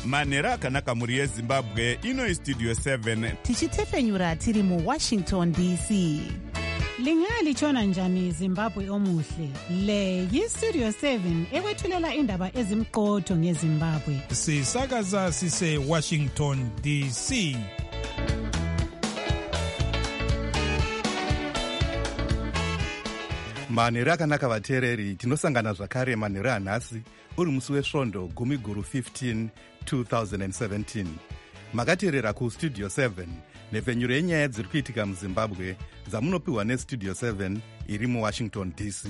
manhero akanaka mhuri yezimbabwe. Ino Studio 7 tichitefenyura tiri muWashington DC. Lingalitshona njani Zimbabwe omuhle? Le yiStudio 7 ekwethulela indaba ezimqotho ngeZimbabwe. Sisakaza sise Washington DC. manhero akanaka vateereri, tinosangana zvakare manhero anhasi uri musi wesvondo 10/15 2017. makateerera kuStudio 7 nhefenyuro yenyaya dziri kuitika muZimbabwe dzamunopiwa neStudio 7 iri muWashington DC.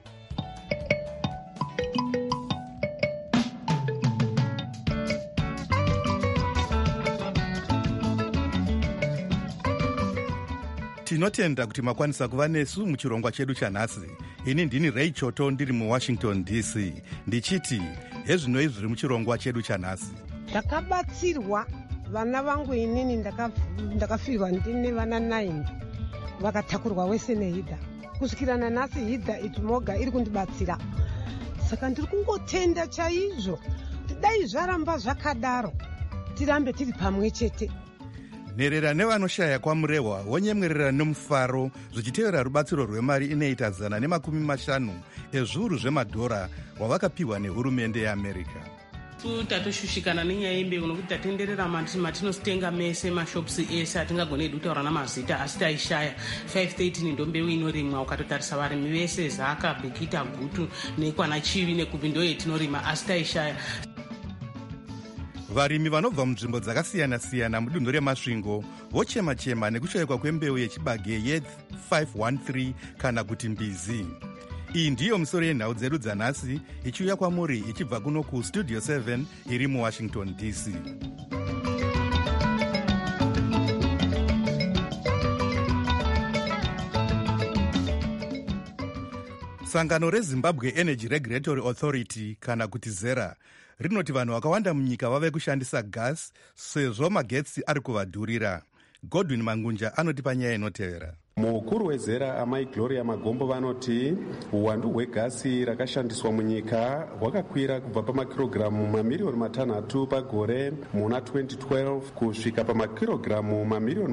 Tinotenda kuti makwanisa kuva nesu muchirongwa chedu chanhasi. Ini ndini Ray Choto ndiri muWashington DC. Ndichiti hezvinoi zviri muchirongwa chedu chanhasi. Ndakabatsirwa vana vangu inini ndakafirwa ndine vana 9 vakatakurwa wese neHIDA. Kusvikira nanhasi HIDA itumoga iri kundibatsira. Saka ndiri kungotenda chaizvo. Dai zvaramba zvakadaro tirambe tiri pamwe chete. Nherera nevanoshaya kwamurehwa wonyemwerera nomufaro zvichitevera rubatsiro rwemari inoita $150 ezviuru zvemadhora wavakapiwa nehurumende yeAmerica. Tatoshushikana nenyaya yembeu nokuti tatenderera matinostenga mese mashopsi ese atingagone kutaura namazita asi taishaya 513 ndombeu inorimwa. Ukatotarisa varimi vese Zaka, Bhekita, Gutu nekwana Chivi nekupi ndo yetinorima asi taishaya. Varimi vanobva munzvimbo dzakasiyana-siyana mudunhu remasvingo vochema-chema nekushayikwa kwembeu yechibage ye513 kana kuti mbizi. Iyi ndiyo misoro yenhau dzedu dzanhasi ichiuya kwamuri ichibva kuno kuStudio 7 iri muWashington DC. Sangano reZimbabwe Energy Regulatory Authority kana kuti ZERA rinoti vanhu vakawanda munyika vave kushandisa gas sezvo magetsi ari kuvadhurira. Godwin Mangunja anotipa nyaya inotevera. Mukuru wezera amai Gloria Magombo vanoti uwandu hwegasi rakashandiswa munyika hwakakwira kubva pamakirogiramu mamiliyoni 6 pagore muna 2012 kusvika pamakirogiramu mamiliyoni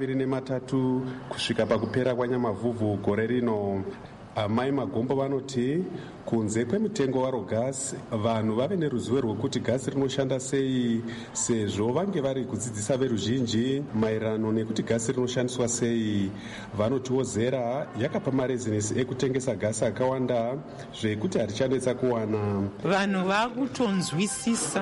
23 kusvika pakupera kwanyamavhuvhu gore rino. Amai Magombo vanoti kunze kwemitengo waro gasi vanhu vave neruzivo rwekuti gasi rinoshanda sei sezvo vange vari kudzidzisa veruzhinji maererano nekuti gasi rinoshandiswa sei. Vanotiwo ZERA yakapa marezinesi ekutengesa gasi akawanda zvekuti harichanetsa kuwana. Vanhu vakutonzwisisa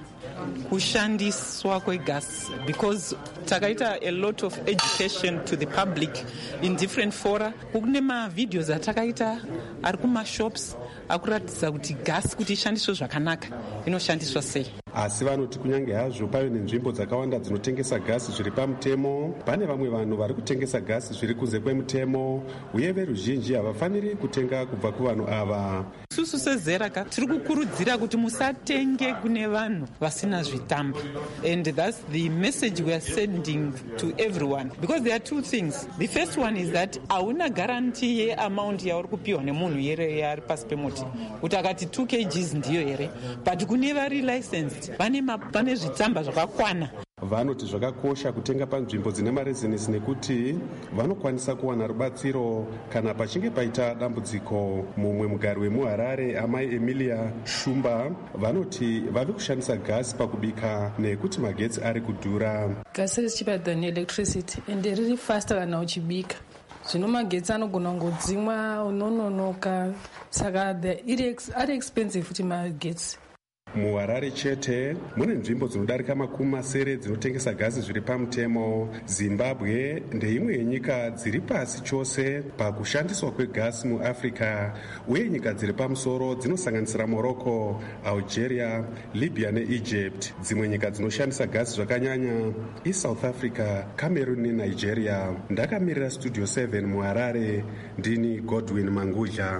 kushandiswa kwegasi because takaita a lot of education to the public in different fora. Kune mavideos atakaita ari kumashops akuratidza kuti gasi kuti ishandiswe zvakanaka inoshandiswa sei. Asi vanoti kunyange hazvo pave nenzvimbo dzakawanda dzinotengesa gasi zviri pamutemo, pane vamwe vanhu vari kutengesa gasi zviri kunze kwemutemo uye veruzhinji havafaniri kutenga kubva kuvanhu ava. Susu seZERA tiri kukurudzira kuti musatenge kune vanhu vasina zvitamba, and that's the message we are sending to everyone because there are two things. The first one is that hauna guarantee ye amount yauri kupiwa nemunhu here yari pasi pemoti kuti akati 2 kgs ndiyo here, but kune vari licensed pane zvitsamba zvakakwana. Vanoti zvakakosha kutenga panzvimbo dzine marezinesi nekuti vanokwanisa kuwana rubatsiro kana pachinge paita dambudziko. Mumwe mugari wemuHarare amai Emilia Shumba vanoti vave kushandisa gasi pakubika nekuti magetsi ari kudhura. Gasi is cheaper than electricity and riri faster kana uchibika. Zvino magetsi anogona kungodzimwa unononoka, saka ari expensive kuti magetsi. MuHarare chete mune nzvimbo dzinodarika 70 dzinotengesa gasi zviri pamutemo. Zimbabwe ndeimwe yenyika dziri pasi chose pakushandiswa kwegasi muAfrica, uye nyika dziri pamusoro dzinosanganisira Morocco, Algeria, Libya neEgypt. Dzimwe nyika dzinoshandisa gasi zvakanyanya iSouth Africa, Cameroon neNigeria. Ndakamirira Studio 7 muHarare, ndini Godwin Manguja.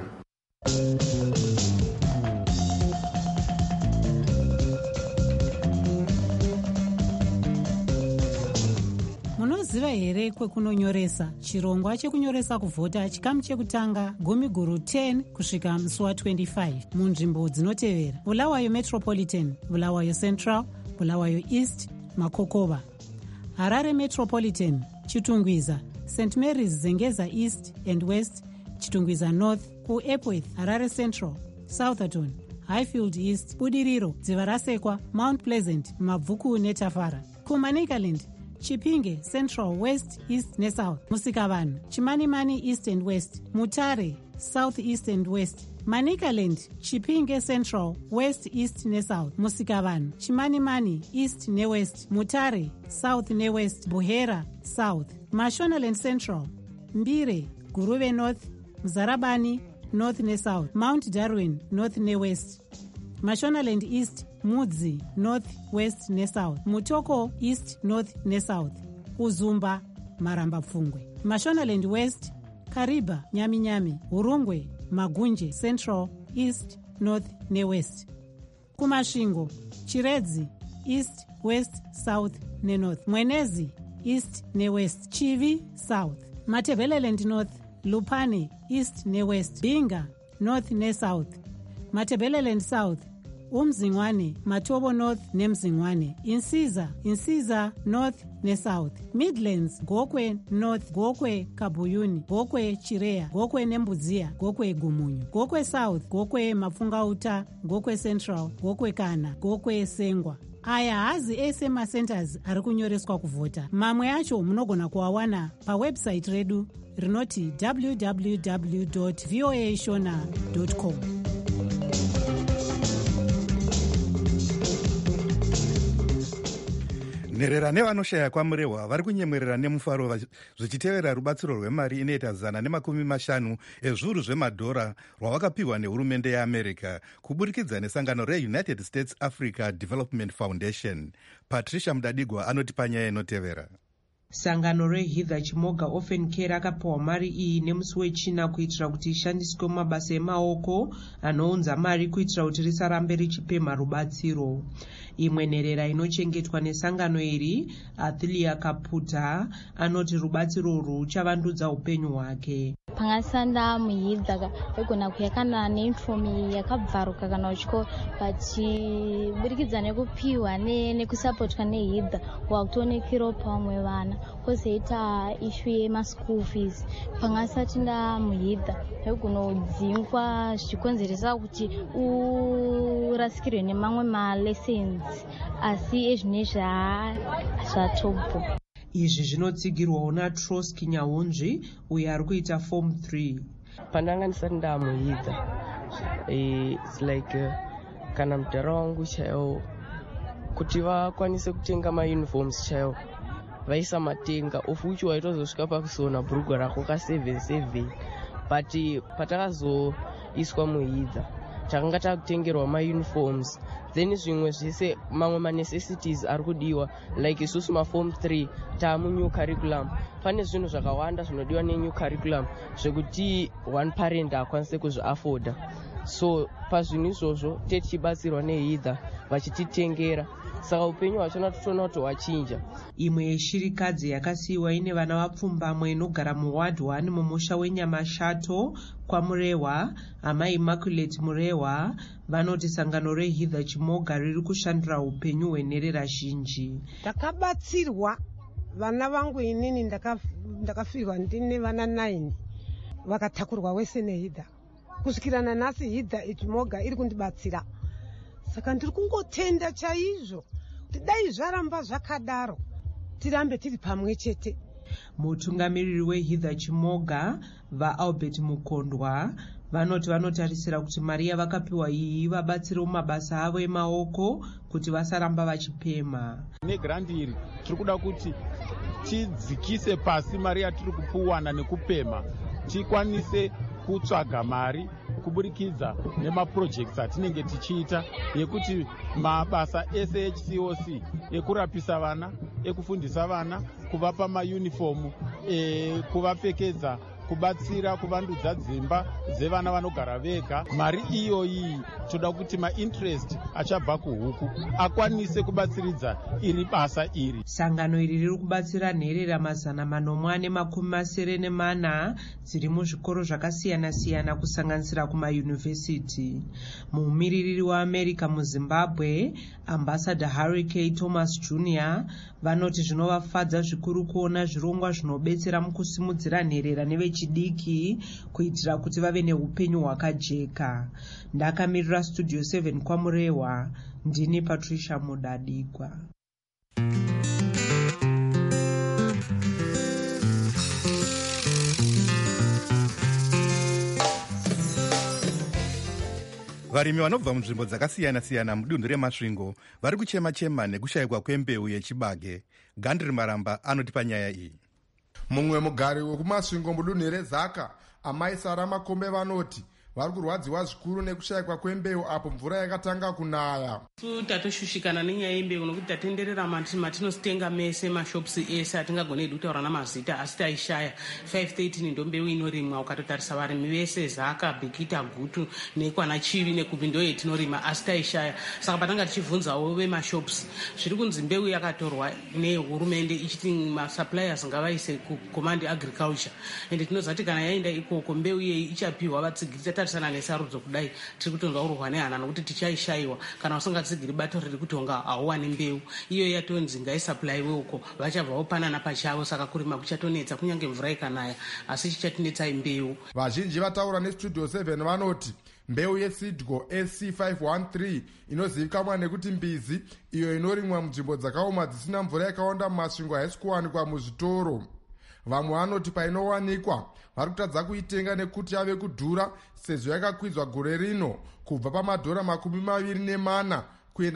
Munoziva here kwekunonyoresa? Chirongwa chekunyoresa kuvhota chikamu chekutanga 10 kusvika musi wa25 munzvimbo dzinotevera: Bulawayo Metropolitan, Bulawayo Central, Bulawayo East, Makokova. Harare Metropolitan, Chitungwiza, St. Mary's Zengeza East and West, Chitungwiza North, Epworth, Harare Central, Southerton, Highfield East, Budiriro, Dzivarasekwa, Mount Pleasant, Mabvuku neTafara. Kumanicaland, Chipinge Central, West, East neSouth, Musikavanhu, Chimanimani East and West, Mutare South, East and West, Manicaland, Chipinge Central, West, East neSouth, Musikavanhu, Chimanimani East neWest, Mutare South neWest, Buhera South, Mashonaland Central, Mbire, Guruve North, Mzarabani North neSouth, Mount Darwin North neWest, Mashonaland East, Mudzi North, West neSouth, Mutoko East, North neSouth, Uzumba, Maramba Pfungwe, Mashonaland West, Kariba, Nyami, Urungwe, Magunje Central, East, North neWest. Kumashingo, Chiredzi East, West, South neNorth, Mwenezi East neWest, Chivi South, Matebeleland North, Lupane East neWest, Binga North neSouth, Matebeleland South, Umzingwane, Matobo North neMzingwane, Insiza North neSouth, Midlands, Gokwe North, Gokwe Kabuyuni, Gokwe Chirea, Gokwe Nembudzia, Gokwe Gumunyu, Gokwe South, Gokwe Mafungauta, Gokwe Central, Gokwe Kana, Gokwe Sengwa. Aya hazi ese macenters ari kunyoreswa kuvhota. Mamwe acho munogona kuawana pawebsite redu rinoti www.voashona.com. nherera nevanoshaya kwamurehwa vari kunyemwerera nemufaro zvichitevera rubatsiro rwemari inoita 150 ezviuru zvemadhora rwavakapiwa nehurumende yeamerica kuburikidza nesangano reunited states africa development foundation. Patricia Mudadigwa anoti panyaya inotevera. Sangano reHither Chimoga Orphan Care rakapiwa mari iyi nemusi wechina kuitira kuti ishandiswe mumabasa emaoko anounza mari kuitira kuti risarambe richipemha rubatsiro. Imwe nherera inochengetwa nesangano iri, Athilia Kaputa, anoti rubatsiro urwu ruchavandudza upenyu hwake. Pangasanda muHither egona kuyakana neinfomi yakabvaruka kana uchiko vachiburikidza nekupiwa nekusapotwa neHither wakutoonekerawo pamwe vana kwozoita ishu yemaschool fees. Pangasati muHither egonodzingwa zvichikonzeresa kuti urasikirwe nemamwe malessons asi ezvinezvi zvatobo. Izvi zvinotsigirwawo naTrotsky Nyaunzvi uyo ari kuita form 3. Pandanga ndisati muHither it's like kana mudhara wangu chaiwo kuti vakwanise kutenga mauniforms chaiwo vaisa matenga of which waitozosvika pakusona bhurugwa rako ka7 but patakazoiswa muHither takanga takutengerwa mauniforms, then zvimwe zvese mamwe manecessities ari kudiwa like isusu maform 3 taamunew curriculum. Pane zvinhu zvakawanda zvinodiwa nenew curriculum zvekuti one parent akwanise kuzviafoda. So pazvinhu izvozvo tichibatsirwa neHither vachititengera, saka upenyu hwachona totoona kuti hwachinja. Imwe yeshirikadzi yakasiyiwa ine vana vapfumbamwe inogara muward 1 mumusha weNyamashato kwaMurehwa, amai Immaculate Murehwa, vanoti sangano reHither Chimoga riri kushandira upenyu hwenherera zhinji. Ndakabatsirwa vana vangu inini ndakafirwa ndine vana 9 vakatakurwa wese neHither. Kusvikira nanhasi Hither Chimoga iri kundibatsira. Saka ndiri kungotenda chaizvo kuti dai zvaramba zvakadaro tirambe tiri pamwe chete. Mutungamiriri weHither Chimoga vaAlbert Mukondwa vanoti vanotarisira kuti mari yavakapiwa iyi vabatsire mumabasa avo emaoko kuti vasaramba vachipemha. Negrandi iri tiri kuda kuti tidzikise pasi mari yatiri kupuwana nekupemha, tikwanise kutsvaga mari kuburikidza nemaprojects atinenge tichiita yekuti mabasa ese HCOC ekurapisa vana, ekufundisa vana, kuvapa mauniform, kuvapfekedza, kubatsira kuvandudza dzimba dzevana vanogara vega. Mari iyoyi toda kuti mainterest achabva kuhuku akwanise kubatsiridza iri basa iri. Sangano iri riri kubatsira nherera 484 dziri muzvikoro zvakasiyana-siyana kusanganisira kumayunivhesiti. Mumiririri weAmerica muZimbabwe, Ambassador Harry K. Thomas Jr. vanoti zvinovafadza zvikuru kuona zvirongwa zvinobetsera mukusimudzira nherera nevechidiki kuitira kuti vave neupenyu hwakajeka. Ndakamirira Studio 7 kwaMurewa, ndini Patricia Mudadikwa. Varimi vanobva munzvimbo dzakasiyana-siyana mudunhu reMasvingo vari kuchema-chema nekushayikwa kwembeu yechibage. Gandri Maramba anotipa nyaya iyi. Mumwe mugari wekuMasvingo mudunhu reZaka, amai Sara Makombe vanoti vari kurwadziwa zvikuru nekushayikwa kwembeu apo mvura yakatanga kunaya. Tatoshushikana nenyaya yembeu nokuti tatenderera matinositenga mese mashops ese atingagone kutaura namazita asi taishaya. 513 ndo mbeu inorimwa. Ukatotarisa varimi vese Zaka, Bikita, Gutu nekwana Chivi nekupi ndo yetinorima asi taishaya. Saka patanga tichibvunzawo vemashops zviri kunzi mbeu yakatorwa nehurumende ichiti masuppliers ngavaise kucommand agriculture, ende tinozati kana yaenda ikoko mbeu iyeyi ichapiwa vatsigiri. Tarisana nesarudzo kudai tiri kutonzwa urwa nehana nokuti tichaishayiwa kana usingatsigiri bato riri kutonga hauwani mbeu iyo yatonzi ngaisapplaiwe uko vachabva vopanana pachavo. Saka kurima kuchatonetsa kunyange mvura ikanaya asi chichatinetsai mbeu. Vazhinji vataura neStudio 7 vanoti mbeu yeSidgo SC513 inozivikanwa nekuti mbizi, iyo inorimwa munzvimbo dzakaoma dzisina mvura yakawanda mumasvingo haisi kuwanikwa muzvitoro. Vamwe vanoti painowanikwa vari kutadza kuitenga nekuti yave kudhura sezvo yakakwidzwa gore rino kubva $24 kuenda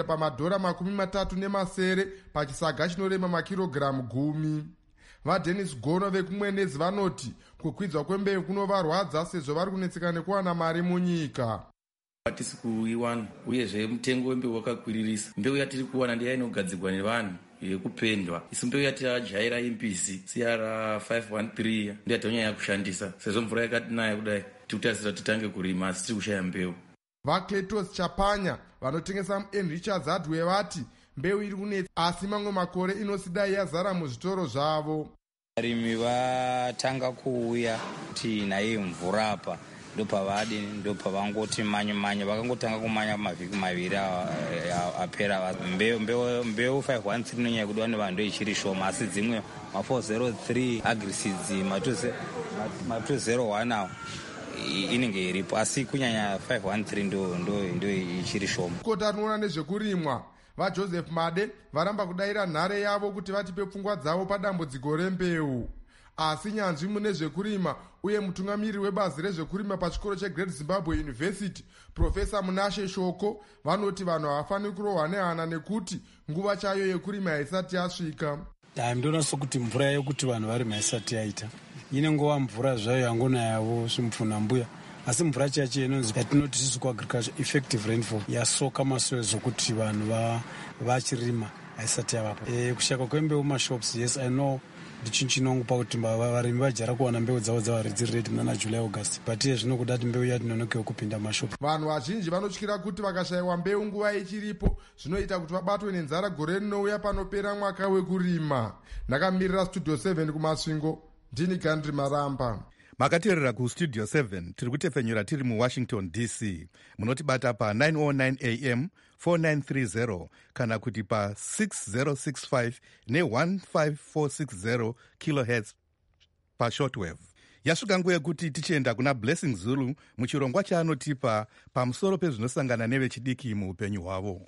$30 pachisaga chinorema makirogiramu 10. VaDennis Gono vekumwenezi vanoti kukwidzwa kwembeu kunovarwadza sezvo vari kunetseka nekuwana mari munyika. Hatisi kuiwana uyezve mutengo wembeu wakakwiririsa. Mbeu yatiri kuwana ndiya inogadzirwa nevanhu yekupendwa. Isi mbeu yatijaira imbizi CR 513 ndiyo tonyanya kushandisa sezvo mvura yakatinaya kudai tikutasira titange kurima asi tiri kushaya mbeu. VaCletus Chapanya vanotengesa muEnrichard's Hardware vati mbeu iri kunetsa asi mamwe makore inosidai yazara muzvitoro zvavo. Varimi vatanga kuuya kuti naye mvura apa ndopavangoti manye vakangotanga kumanya mavhiki maviri apera. Mbeu 513 inonyanya kudiwa nevanhu ichiri shoma asi dzimwe ma403 agriseeds ma201 awo inenge iripo asi kunyanya 513 ndo ichiri shoma. Kota rinoona nezvekurimwa vaJoseph Made varamba kudayira nhare yavo kuti vatipe pfungwa dzavo padambudziko rembeu. Asi nyanzvi mune zvekurima uye mutungamiri webazi rezvekurima pachikoro cheGreat Zimbabwe University, Profesa Munashe Shoko, vanoti vanhu havafaniri kurohwa nehana nekuti nguva chayo yekurima haisati yasvika. Ndinoona sokuti mvura yokuti vanhu varima haisati yaita. Ine nguva mvura zvayo yangonayawo zvimupfunambuya. Asi mvura chacho inonzi yatinoti sisi kuagriculture effective rainfall yasoka masoil zokuti vanhu vachirima haisati yavapo. Kushayikwa kwembeu mashops, yes I know ndichinongopa kuti varimi vajara kuwana mbeu dzavo dzavari dziri ready muna July August, but iye zvino kuda kuti mbeu yatinonokewo kupinda mashopu. Vanhu vazhinji vanotyira kuti vakashayiwa mbeu nguva ichiripo zvinoita kuti vabatwe nenzara gore rinouya panopera mwaka wekurima. Ndakamirira Studio 7 kuMasvingo, ndini Gandri Maramba. Makateerera kuStudio 7 tiri kutefenyura tiri muWashington DC. Munotibata pa 909 AM 4930 kana kuti pa 6065 ne15460 kHz pa shortwave. Yasvika nguva yekuti tichienda kuna Blessing Zulu muchirongwa chaanotipa pamusoro pezvinosangana nevechidiki muupenyu hwavo.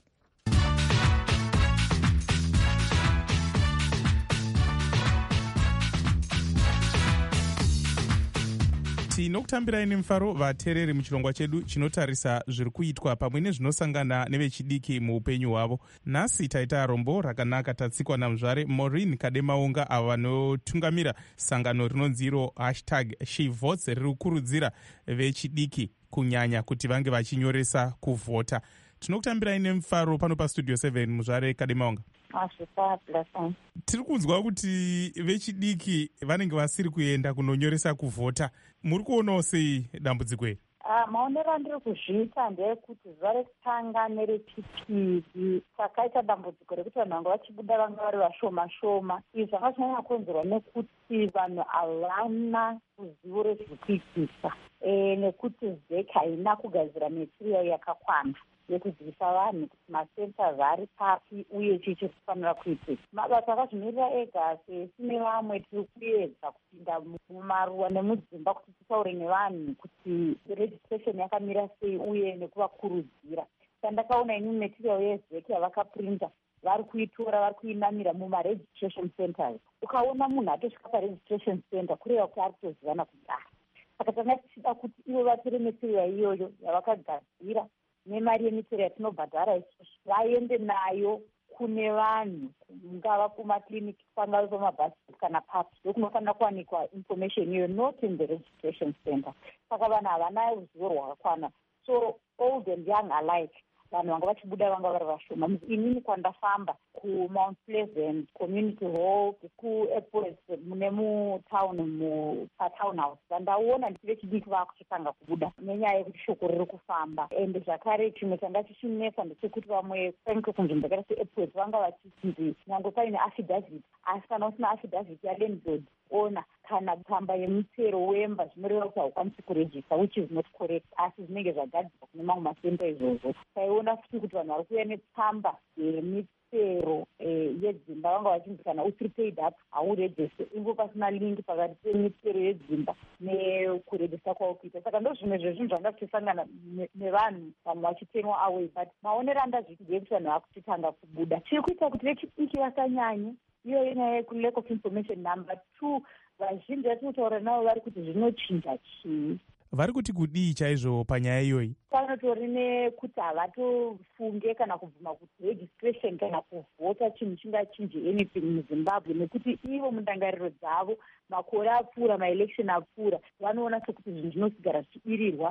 Tinokutambirai nemufaro vateereri muchirongwa chedu chinotarisa zviri kuitwa pamwe nezvinosangana nevechidiki muupenyu hwavo. Nhasi taita rombo rakanaka tatsikwa namuzvare Maureen Kademaunga avo vanotungamira sangano rinonzi iro #SheVotes riri kukurudzira vechidiki kunyanya kuti vange vachinyoresa kuvhota. Tinokutambirai nemufaro pano paStudio 7 muzvare Kademaunga. Tiri kunzwa kuti vechidiki vanenge vasiri kuenda kunonyoresa kuvhota. Muri kuonawo sei dambudziko iri? Maonero andiri kuzviita ndeyekuti zuva rekutanga nerechipiri takaita dambudziko rekuti vanhu vanga vachibuda vanga vari vashoma shoma. Izvi zvanga zvinyanya kukonzerwa nekuti vanhu havana ruzivo rezvekuitisa, nekuti ZEC haina kugadzira material yakakwana yekudzidzisa vanhu kuti macenters ari papi uye chii chiri kufanira kuitika. Mabasa akazvimirira ega sesine vamwe tiri kuedza kupinda mumaruwa nemudzimba kuti titaure nevanhu kuti registration yakamira sei uye nekuvakurudzira. Sandakaona inini material yeZEC yavakaprinta vari kuitora vari kuinamira mumaregistration centers. Ukaona munhu atosvika paregistration center kureva kuti ari kutozivana kudara. Saka tanga tichida kuti ivo vatore material iyoyo yavakagadzira nemari yemitere yatinobhadhara isusu vaende nayo kune vanhu, ngava kumakliniki, pangave pamabhasi kana papi, ndokunofanira kuwanikwa information iyoyo, not in the registration center. Saka vanhu havana ruzivo rwakakwana, so old and young alike vanhu vanga vachibuda vanga vari vashoma. Inini kwandafamba kuMount Pleasant Community Hall, kuAirport mune mutown patown house, vandaona nditi vechidiki vakuchitanga kubuda nenyaya yekuti shoko riri kufamba. Ende zvakare chimwe changa chichinesa ndechekuti vamwe painge kunzvimbo dzakaita seAirport vanga vachiti nyange paine affidavit, asi kana usina affidavit yalandlord owner kana tsamba yemutsero wemba zvinoreva kuti haukwanisi kurejista, which is not correct, asi zvinenge zvagadzirwa kune mamwe masenta izvozvo. Taiona futi kuti vanhu vari kuuya netsamba yemitsero yedzimba vanga vachinzi kana uprepaid up haurejiste, ingo pasina lingi pakati pemitsero yedzimba nekurejista kwaukuita. Saka ndo zvimwe zvezvinhu zvanga zvichisangana nevanhu vamwe vachitenwa away, but maonero andazviti ndeyekuti vanhu vakuchitanga kubuda. Chiri kuita kuti vechidiki vasanyanye iyoyo nyaya yekulack of information. Number 2, vazhinji vatinotaura navo vari kuti zvinochinja chii, vari kuti kudii chaizvo panyaya iyoyi. Panotori nekuti havatofunge kana kubvuma kuti registration kana kuvhota chinhu chingachinje anything muZimbabwe, nekuti ivo mundangariro dzavo makore apfuura, maelection apfuura, vanoona sekuti zvinhu zvinosigara zvichibirirwa.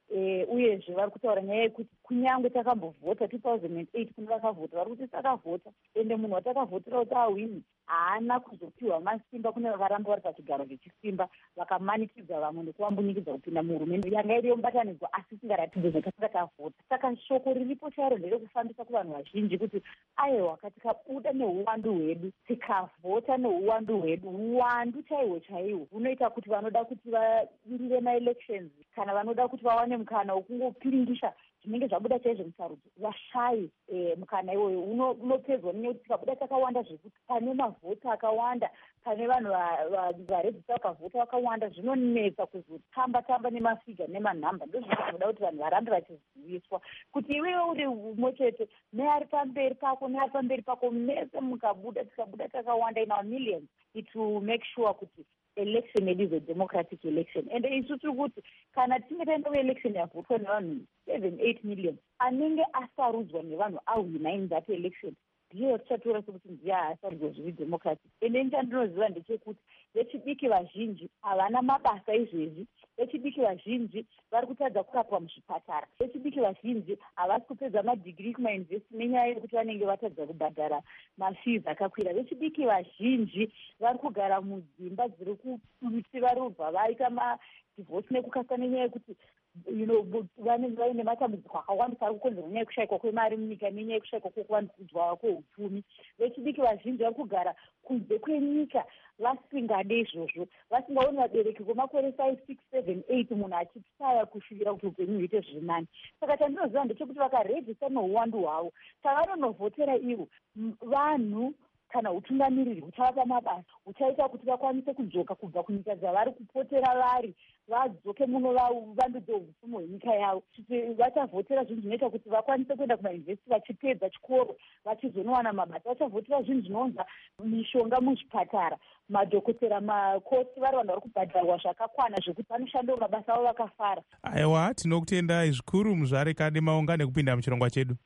Uyezve vari kutaura nyaya yekuti kunyange takambovhota 2008 kune vakavhota vari kuti takavhota, ende munhu watakavhotera kuti ahwini haana kuzopiwa masimba kune vakaramba vari pachigaro zvechisimba vakamanikidza vamwe nekuvambunikidza kupinda muhurumende yanga iriyo mubatanidzwa asi singaratidze zvekatanga tavhota. Saka shoko riripo chairo nderekufambisa kuvanhu vazhinji kuti aiwa tikabuda neuwandu hwedu, tikavhota neuwandu hwedu, uwandu chaihwo chaihwo hunoita kuti vanoda kuti vadirire maelections kana vanoda kuti vawane mukana wekungopiringisha zvinenge zvabuda chaizvo musarudzo vashayi mukana iwoyo unopedzwa nenyekuti tikabuda takawanda zvekuti pane mavhota akawanda, pane vanhu varedzisa vakavhota vakawanda, zvinonetsa kuzotamba nemafiga nemanhamba. Ndozvinoda kuti vanhu varambe vachiziviswa kuti iwewe uri umwe chete, neari pamberi pako neari pamberi pako, mese mukabuda tikabuda takawanda in our millions, it will make sure kuti election is a democratic election. And isu tiri kuti kana tinge taenda kuelection yavhotwa nevanhu 7-8 million, anenge asarudzwa nevanhu ahwina in that election, ndiyo tichatora sekuti ndiye asarudzwa zviri democratic. Ende chandinoziva ndechekuti vechidiki vazhinji havana mabasa izvezvi, vechidiki vazhinji vari kutadza kurapwa muzvipatara, vechidiki vazhinji havasi kupedza madhigiri kumayunivhesiti nenyaya yekuti vanenge vatadza kubhadhara mafees akakwira, vechidiki vazhinji vari kugara mudzimba dziri kusivarurwa vaita madivhosi nekukasa nenyaya yekuti vanenge vaine matambudziko akawandisa ari kukonzerwa nenyaya yekushayikwa kwemari munyika nenyaya yekushayikwa kwekuvandudzwa kweupfumi. Vechidiki vazhinji vari kugara kunze kwenyika vasingade izvozvo, vasingaoni vabereki kwemakore 5, 6, 7, 8 munhu achitaya kusvikira kuti upenyu huite zviri nani. Saka chandinoziva ndechekuti vakarejista neuwandu hwavo, tavanonovhotera ivo vanhu kana utungamiriri huchavapa mabasa, huchaita kuti vakwanise kudzoka kubva kunyika dzavari kupotera vari, vadzoke muno vavandudze upfumi hwenyika yavo. Vachavhotera zvinhu zvinoita kuti vakwanise kuenda kumayunivhesiti vachipedza chikoro vachizonowana mabasa, vachavhotera zvinhu zvinounza mishonga muzvipatara, madhokotera, makoti, vari vanhu vari kubhadharwa zvakakwana zvekuti vanoshandawo mabasa avo vakafara. Aiwa, tinokutendai zvikuru muzvare Kademaunga nekupinda muchirongwa chedu.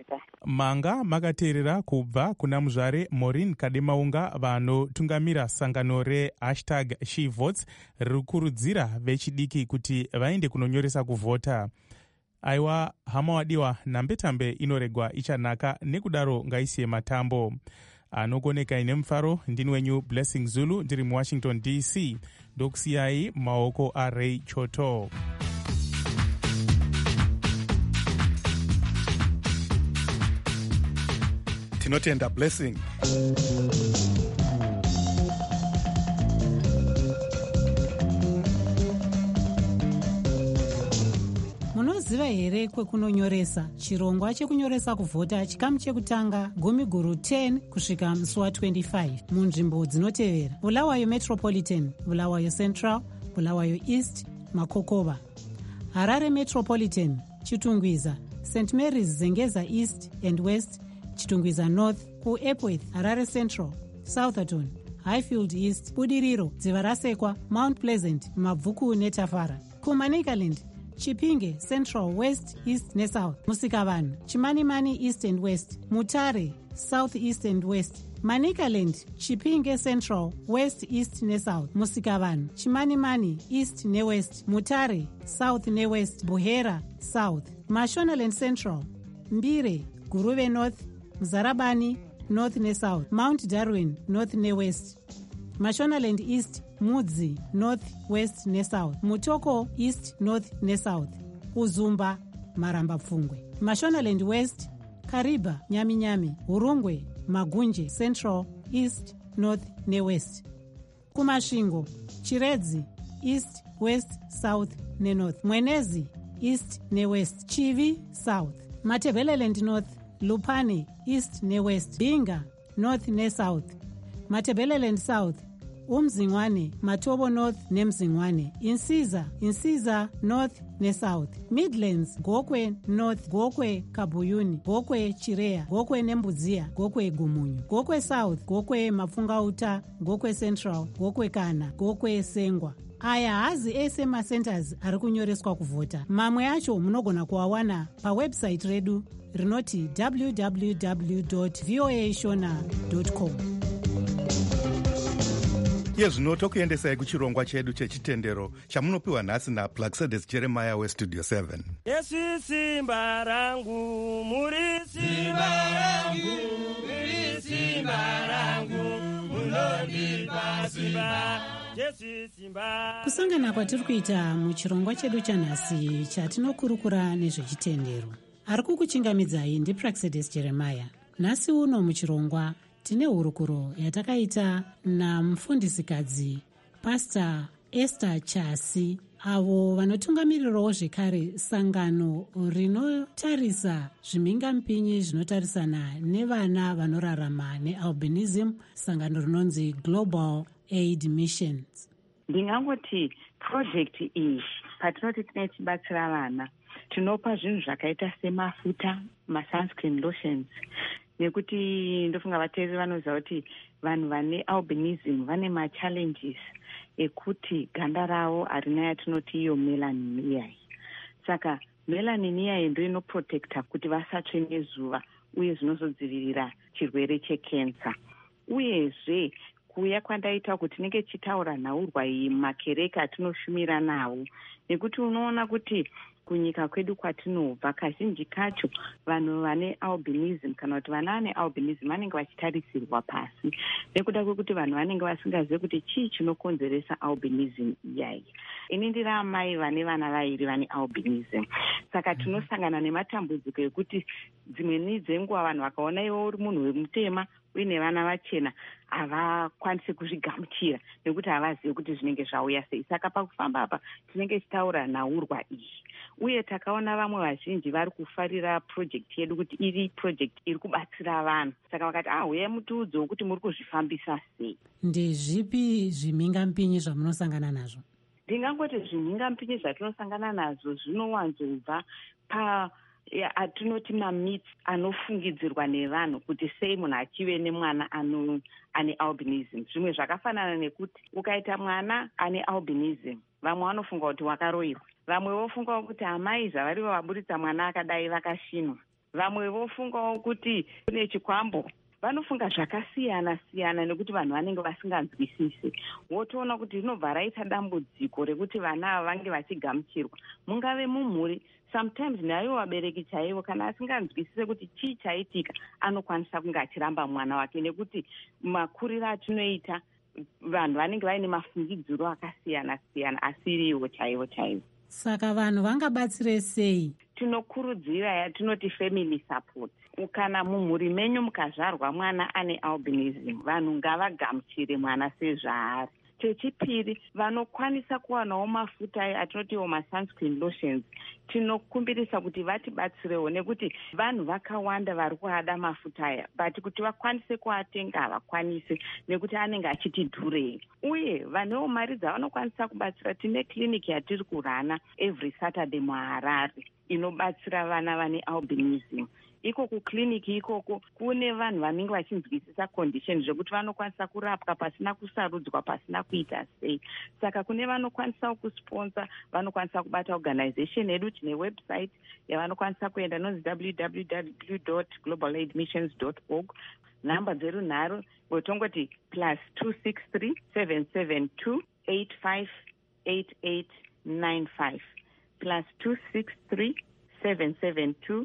Manga makateerera kubva kuna muzvare Maureen Kademaunga vanotungamira sangano re#SheVotes riri kukurudzira vechidiki kuti vaende kunonyoresa kuvhota. Aiwa, hama wadiwa, nambe-tambe inoregwa ichanaka nekudaro ngaisiye matambo. Anogoneka ine mfaro, ndini wenyu Blessing Zulu, ndiri muWashington DC. Ndokusiyai maoko aRay Choto. Tinotenda Blessing. Munoziva here kwekunonyoresa chirongwa chekunyoresa kuvhota chikamu chekutanga gumiguru 10 kusvika musi wa25 munzvimbo dzinotevera: Bulawayo Metropolitan, Bulawayo Central, Bulawayo East, Makokova; Harare Metropolitan, Chitungwiza, St Mary's Zengeza East and West, Chitungwiza North, kuEpworth, Harare Central, Southerton, Highfield East, Budiriro, Dziva Rasekwa, Mount Pleasant, Mabvuku neTafara; kuManicaland, Chipinge Central, West, East neSouth, Musikavanhu, Chimanimani East and West, Mutare South, East and West, Manicaland, Chipinge Central, West, East neSouth, Musikavanhu, Chimanimani East neWest, Mutare South neWest, Buhera South, Mashonaland Central, Mbire, Guruve North, Mzarabani North neSouth, Mount Darwin North neWest, Mashonaland East, Mudzi North, West neSouth, Mutoko East, North neSouth, Uzumba, Maramba Pfungwe, Mashonaland West, Kariba, Nyami-Nyami, Hurungwe, Magunje Central, East, North neWest, Kumasvingo, Chiredzi East, West, South neNorth, Mwenezi East neWest, Chivi South, Matebeleland North, Lupane East neWest, Binga North neSouth, Matebeleland South, Umzingwane, Matobo North neMzingwane, Insiza North neSouth, Midlands, Gokwe North, Gokwe Kabuyuni, Gokwe Chirea, Gokwe Nembudzia, Gokwe Gumunyu, Gokwe South, Gokwe Mafungauta, Gokwe Central, Gokwe Kana, Gokwe Sengwa. Aya hazi ese macenters ari kunyoreswa kuvhota. Mamwe acho munogona kuawana pawebsite redu rinoti www.voashona.com. Iye zvino tokuendesai kuchirongwa chedu chechitendero chamunopiwa nhasi naPlaxedes Jeremiah weStudio 7. Yesu simba rangu, muri simba rangu, muri simba rangu, munondipa simba. Kusangana kwatiri kuita muchirongwa chedu chanhasi chatinokurukura nezvechitendero. Ari kukuchingamidzai ndiPlaxedes Jeremiah. Nhasi uno muchirongwa tine hurukuro yatakaita namufundisikadzi Pastor Esther Chasi, avo vanotungamirirawo zvekare sangano rinotarisa zvimhingamupinyi zvinotarisana nevana vanorarama nealbinism, sangano rinonzi Global Aid Missions. Ndingangoti project iyi patinoti tinotibatsira vana tinopa zvinhu zvakaita semafuta, masunscreen lotions, nekuti ndofunga vateereri vanoziva kuti vanhu vane albinism vane machallenges ekuti ganda ravo harina yatinoti iyo melanin iyai. Saka melanin iyai ndo inoprotecta kuti vasatsve nezuva uye zvinozodzivirira chirwere chekensa. Uyezve kuuya kwandaita kuti tinenge tichitaura nhaurwa iyi mumakereke atinoshumira nawo, nekuti unoona kuti kunyika kwedu kwatinobva kazhinji kacho vanhu vane albinism kana kuti vana vane albinism vanenge vachitarisirwa pasi nekuda kwekuti vanhu vanenge vasingazivi kuti chii chinokonzeresa albinism iyai. Ini ndiri amai vane vana vairi vane albinism, saka tinosangana nematambudziko ekuti dzimweni dzenguva vanhu vakaona iwe uri munhu wemutema uine vana vachena havakwanisi kuzvigamuchira nekuti havazivi kuti zvinenge zvauya sei. Saka pakufamba apa tinenge tichitaura nhaurwa iyi, uye takaona vamwe vazhinji vari kufarira project yedu kuti iri project iri kubatsira vanhu. Saka vakati huyai mutiudzewo kuti muri kuzvifambisa sei. Ndezvipi zvimhingamupinyi zvamunosangana nazvo? Ndingangoti zvimhingamupinyi zvatinosangana nazvo zvinowanzobva atinoti mamits anofungidzirwa nevanhu kuti sei munhu achive nemwana ane albinism. Zvimwe zvakafanana nekuti ukaita mwana ane albinism, vamwe vanofunga kuti wakaroiwa, vamwe vofungawo kuti amai zvavarivo vaburitsa mwana akadai vakashinwa, vamwe vofungawo kuti kune chikwambo vanofunga zvakasiyana siyana nekuti vanhu vanenge vasinganzwisisi. Wotoona kuti rinobva raita dambudziko rekuti vana ava vange vachigamuchirwa, mungave mumhuri. Sometimes naivo vabereki chaivo kana asinganzwisise kuti chii chaitika, anokwanisa kunge achiramba mwana wake, nekuti makuriro atinoita vanhu vanenge vaine mafungidziro akasiyana siyana, asiriwo chaivo chaivo. Saka vanhu vangabatsire sei? Tinokurudzira yatinoti family support. Kana mumhuri menyu mukazvarwa mwana ane albinism, vanhu ngavagamuchire mwana sezvaari. Chechipiri, vanokwanisa kuwanawo mafuta atinotiwo masunscreen lotions. Tinokumbirisa kuti vatibatsirewo, nekuti vanhu vakawanda vari kuada mafuta aya, but kuti vakwanise kuatenga havakwanisi nekuti anenge achiti dhurei. Uye vanewo mari dzavanokwanisa kubatsira. Tine clinic yatiri kurana every Saturday muHarare inobatsira vana vane albinism. Iko kukliniki ikoko kune vanhu vanenge vachinzwisisa condition zvekuti vanokwanisa kurapwa pasina kusarudzwa, pasina kuita sei. Saka kune vanokwanisa kusponsa, vanokwanisa kubata organization yedu. Tine website yavanokwanisa kuenda inonzi www.globalaidmissions.org. Namba dzerunhare wotongoti +263 772 858895 +263 772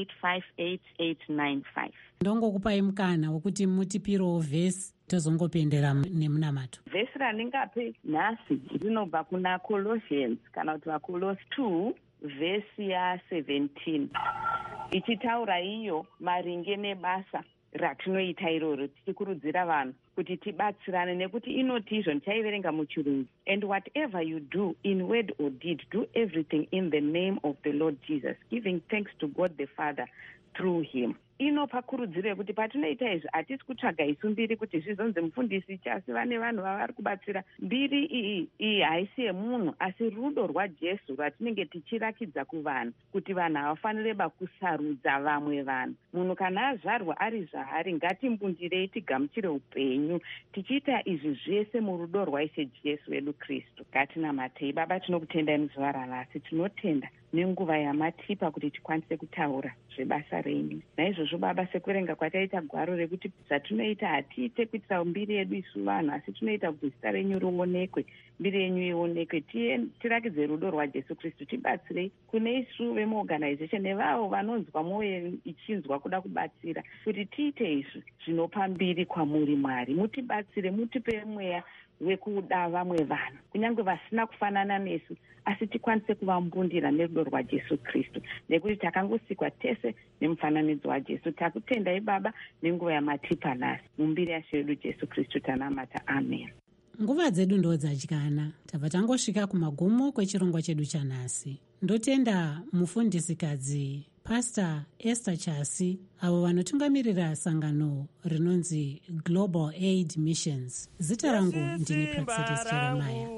858895. Ndongokupai mukana wokuti mutipirewo vhesi tozongopendera nemunamato. Vhesi randingape nhasi rinobva kuna Colossians kana kuti vaColosi 2 vhesi ya17 ichitaura iyo maringe nebasa ratinoita iroro, tichikurudzira vanhu kuti tibatsirane, nekuti inoti izvo ndichaiverenga muchirungu. And whatever you do in word or deed, do everything in the name of the Lord Jesus, giving thanks to God the Father through him. Inopa kurudziro yekuti patinoita izvi hatisi kutsvaga isu mbiri kuti zvizonzi mufundisi chasi vane vanhu vavari kubatsira. Mbiri iyi haisi yemunhu, asi rudo rwaJesu rwatinenge tichirakidza kuvanhu, kuti vanhu havafanireba kusarudza vamwe vanhu. Munhu kana azvarwa ari zvaari, ngatimbundirei tigamuchire upenyu, tichiita izvi zvese murudo rwaIshe Jesu wedu Kristu. Ngatinamatei. Baba, tinokutendai muzuva ranhasi. Tinotenda nenguva yamatipa kuti tikwanise kutaura zvebasa renyu. Naizvozvo Baba, sekuverenga kwataita gwaro rekuti zvatinoita hatiite kuitira mbiri yedu isu vanhu, asi tunoita kuti zita renyu rionekwe, mbiri yenyu ionekwe. Tirakidze rudo rwaJesu Kristu. Tibatsirei kune isu vemuorganization nevavo vanonzwa mwoyo ichinzwa kuda kubatsira, kuti tiite izvi zvinopa mbiri kwamuri Mwari. Mutibatsire, mutipe mweya wekuda vamwe vanhu, kunyange vasina kufanana nesu, asi tikwanise kuvambundira nerudo rwaJesu Kristu, nekuti takangosikwa tese nemufananidzo waJesu. Takutendai Baba nenguva yamatipa nhasi, mumbiri yaShe wedu Jesu Kristu tanamata. Amen. Nguva dzedu ndo dzadyana, tabva tangosvika kumagumo kwechirongwa chedu chanhasi. Ndotenda mufundisikadzi Pastor Esther Chasi, avo vanotungamirira sangano rinonzi Global Aid Missions. Zita rangu ndini Praxedis Jeremiah.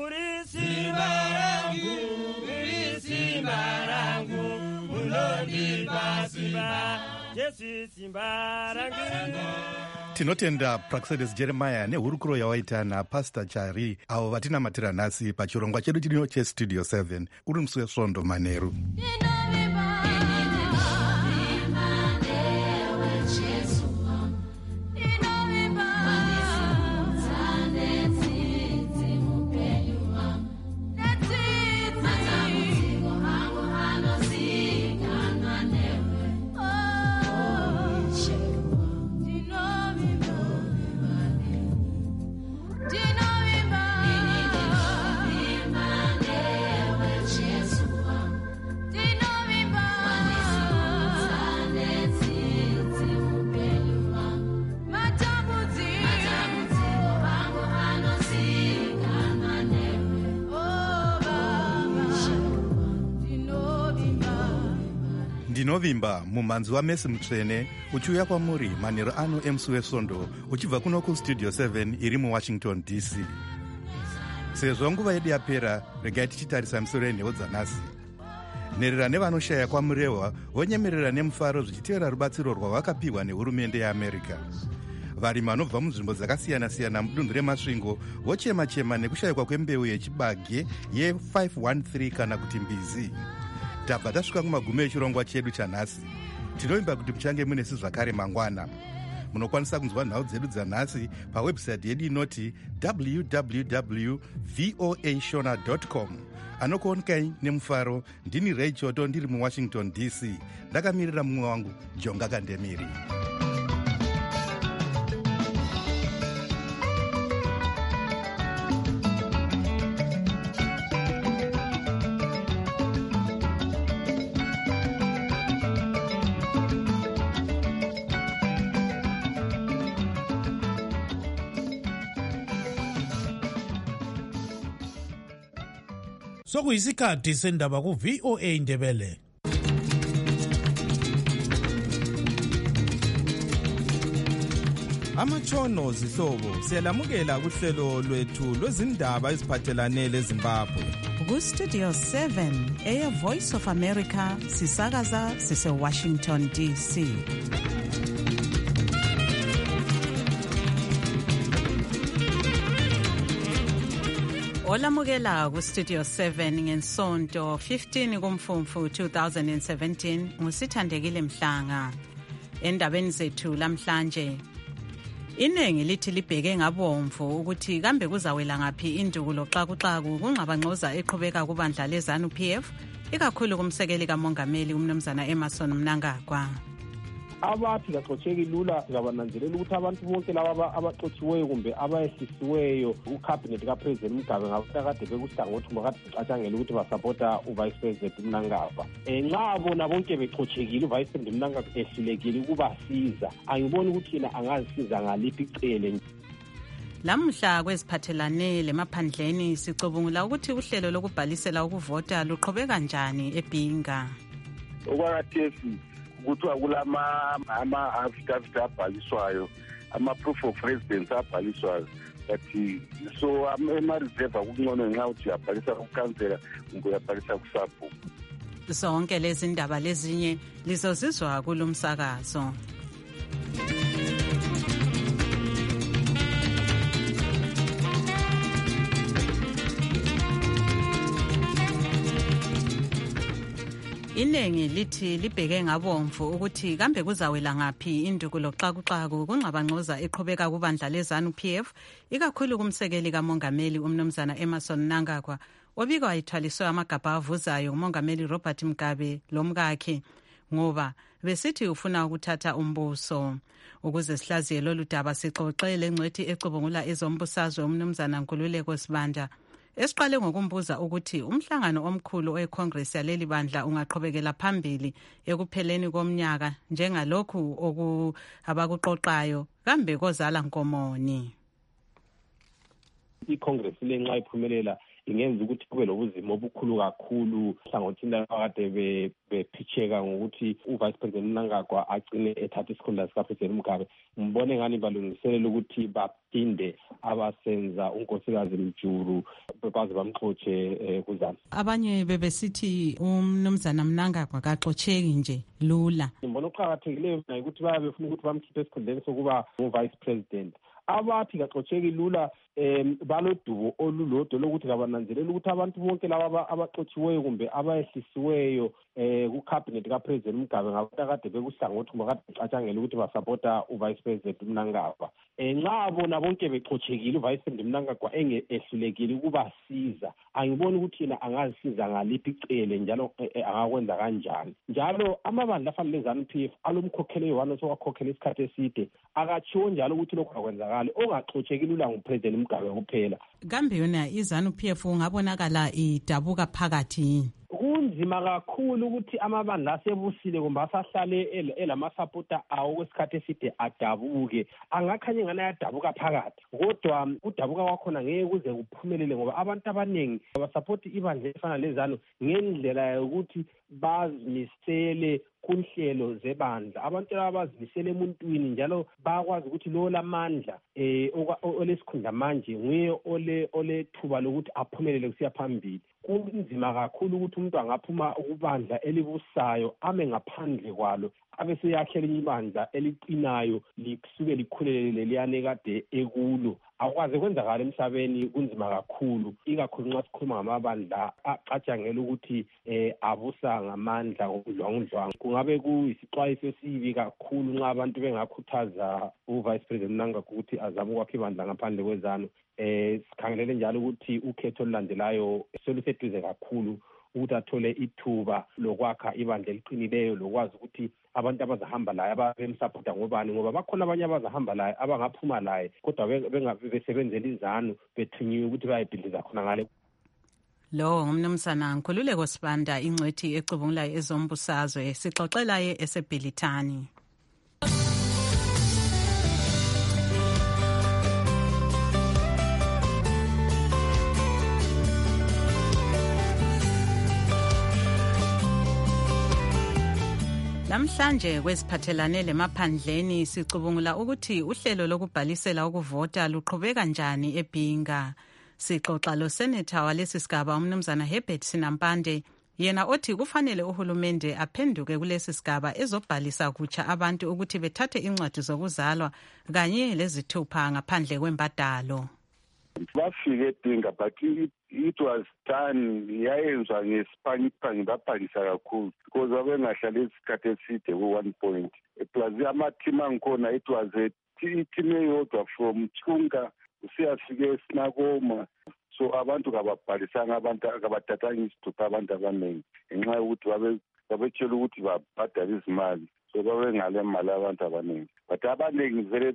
Tinotenda Praxedis Jeremiah nehurukuro yawaita naPastor Chari, avo vatinamatira nhasi pachirongwa chedu chino cheStudio 7 uri musi weSvondo Manheru. Ndinovimba mumhanzi waMesi Mutsvene uchiuya kwamuri manheru ano emusi weSvondo uchibva kuno kuStudio 7 iri muWashington DC. Sezvo nguva yedu yapera, regai tichitarisa misoro yenheyo dzanhasi. Nherera nevanoshaya kwamurehwa vonyemerera nemufaro zvichitevera rubatsiro rwavakapiwa nehurumende yeAmerica. Varimi vanobva munzvimbo dzakasiyana-siyana mudunhu remasvingo vochema-chema nekushayikwa kwembeu yechibage ye513 kana kuti mbizi. Tabva tasvika kumagumo echirongwa chedu chanhasi. Tinovimba kuti muchange munesi zvakare mangwana. munokwanisa kunzwa nhau dzedu dzanhasi pawebhusaiti yedu inoti www.voashona.com. anokuonekai nemufaro ndini Ray Choto ndiri muWashington DC. Ndakamirira mumwe wangu Jonga Kandemiri. Sokuyisikhathi sendaba ku VOA Ndebele. Amatshono zihlobo siyalamukela kuhlelo lwethu lwezindaba eziphathelane leZimbabwe. Ku Studio 7 Air Voice of America sisakaza sise Washington DC. Olamukela ku Studio 7 ngensonto 15 kuMfumfu 2017 ngusithandekile Mhlanga. Endabeni zethu lamhlanje, inengi lithi libheke ngabomvu ukuthi kambe kuzawela ngaphi indukulo xakuxaku kungxabangxoza eqhubeka kubandla leZANU-PF, ikakhulu kumsekeli kamongameli umnumzana Emmerson Mnangagwa. Abathi kaxotsheki lula ngabananzelela ukuthi abantu bonke laba abaxotshiweyo kumbe abayehlisiweyo ucabinet kaPresident Mugabe ngabatakade bekuhlangothi makade becatshangela ukuthi basupporta uVice President Mnangagwa. Nxa bona bonke bexotshekile uVice President Mnangagwa ehlulekile ukubasiza, angiboni ukuthi yena angazisiza ngaliphi icele. Lamhla kweziphathelane lemaphandleni sicubungula ukuthi uhlelo lokubhalisela ukuvota luqhubeka kanjani eBhinga. Okwakathesi kuthiwa kulama-affidavit abhaliswayo, ama-proof of residence abhaliswayo, but so ema-reserve akungcono nxa uthi uyabhalisa kukhansela kumbe uyabhalisa kusabhu. Zonke lezi ndaba lezinye lizozizwa kulo msakazo. Inengi lithi libheke ngabomvu ukuthi kambe kuzawela ngaphi indukulo xakuxaku kungxabangxoza eqhubeka kubandla leZANU-PF, ikakhulu kumsekeli kamongameli umnumzana Emmerson Mnangagwa, obikwa ithwaliswe amagabha avuzayo umongameli Robert Mugabe lomkakhe ngoba besithi ufuna ukuthatha umbuso. Ukuze sihlaziye lolu daba sixoxe lengcwethi ecubungula ezombusazwe umnumzana Nkululeko Sibanda, esiqale ngokumbuza ukuthi umhlangano omkhulu weCongress yaleli bandla ungaqhubekela phambili ekupheleni komnyaka njengalokhu abakuqoqayo kambe kozala nkomoni. ICongress lenxa iphumelela ingenza ukuthi kube lobuzima obukhulu kakhulu hlangothini abakade bephitsheka ngokuthi uVice President Mnangagwa agcine ethatha isikhundla sikaPresident Mugabe. Ngibone ngani balungiselela ukuthi baphinde abasenza unkosikazi Mjulu baze bamxotshe kuzana. Abanye bebesithi umnumzana Mnangagwa kaxotsheki nje lula. Ngibona uqhakathekileyo ukuthi bayabe befuna ukuthi bamkhiphe esikhundleni sokuba uVice President. Abathi kaxotsheki lula balodubo olulodwa lokuthi kabananzelela ukuthi abantu bonke laba abaxotshiweyo kumbe abayehlisiweyo kucabinet kaPresident Mugabe ngabatakade bekuhlangothi makade becatshangela ukuthi basupporta uVice President Mnangagwa. Nxa bona bonke bexotshekile uVice President Mnangagwa ehlulekile ukubasiza, angiboni ukuthi yena angazisiza ngaliphi icele njalo angakwenza kanjani. Njalo amabandla afana leZANU-PF alomkhokheli one osowakhokhela isikhathi eside akatshiwo njalo ukuthi lokho akwenzakala, ongaxotshekile ula nguPresident Mugabe kuphela. Kambe yona iZANU-PF ungabonakala idabuka phakathi yini? Kunzima kakhulu ukuthi amabandla asebusile kumbe asahlale elamasapota awo kwesikhathi eside adabuke. Angakhanye ngana yadabuka phakathi, kodwa udabuka kwakhona ngeke kuze kuphumelele ngoba abantu abaningi abasapoti ibandla efana leZANU ngendlela yokuthi bazimisele kunhlelo zebandla. Abantu abazimisele emuntwini njalo bakwazi ukuthi lo lamandla olesikhundla manje nguye ole thuba lokuthi aphumelele kusiya phambili. kunzima kakhulu ukuthi umuntu angaphuma ukubandla elibusayo ame ngaphandle kwalo abe seyakhela ibandla eliqinayo lisuke likhulelele liyane kade ekulo. Akwazi kwenzakala emhlabeni kunzima kakhulu, ikakhulu nxa sikhuluma ngamabandla aqatshangela ukuthi abusa ngamandla ngokudlwangudlwangu. Kungabe kuyisixwayiso esibi kakhulu nxa abantu bengakhuthaza uVice President Mnangagwa ukuthi azame ukwakha ibandla ngaphandle kwezanu. Sikhangelele njalo ukuthi ukhetho olulandelayo soluseduze kakhulu ukuthi athole ithuba lokwakha ibandla eliqinileyo, lokwazi ukuthi abantu abazahamba laye abemsapota ngobani, ngoba bakhona abanye abazahamba laye abangaphuma laye kodwa besebenzela izanu bethunyiwe ukuthi bayibhidliza khona ngale. Lo ngumnumzana Nkululeko Sibanda, ingcwethi ecubungulayo ezombusazwe, sixoxelaye esebhilithani. Namhlanje kwesiphathelane lemaphandleni sicubungula ukuthi uhlelo lokubhalisela ukuvota luqhubeka njani eBhinga. Sixoxa lo senator walesi sigaba umnumzana Herbert Sinampande, yena othi kufanele uhulumende aphenduke kulesi sigaba ezobhalisa kutsha abantu ukuthi bethathe incwadi zokuzalwa kanye lezithupha ngaphandle kwembadalo. Bafike eBhinga but it was done yayenzwa ngesiphangi babhalisa kakhulu because babengahlali isikhathi eside ku-1 point. Plus amateam angikhona it was a team eyodwa from Chunga usiyafike eSinakoma, so abantu kababhalisanga, abantu akabathathanga isithupha abantu abaningi ngenxa yokuthi babetshela ukuthi babhadala izimali, so babengale mali abantu abaningi. But abaningi vele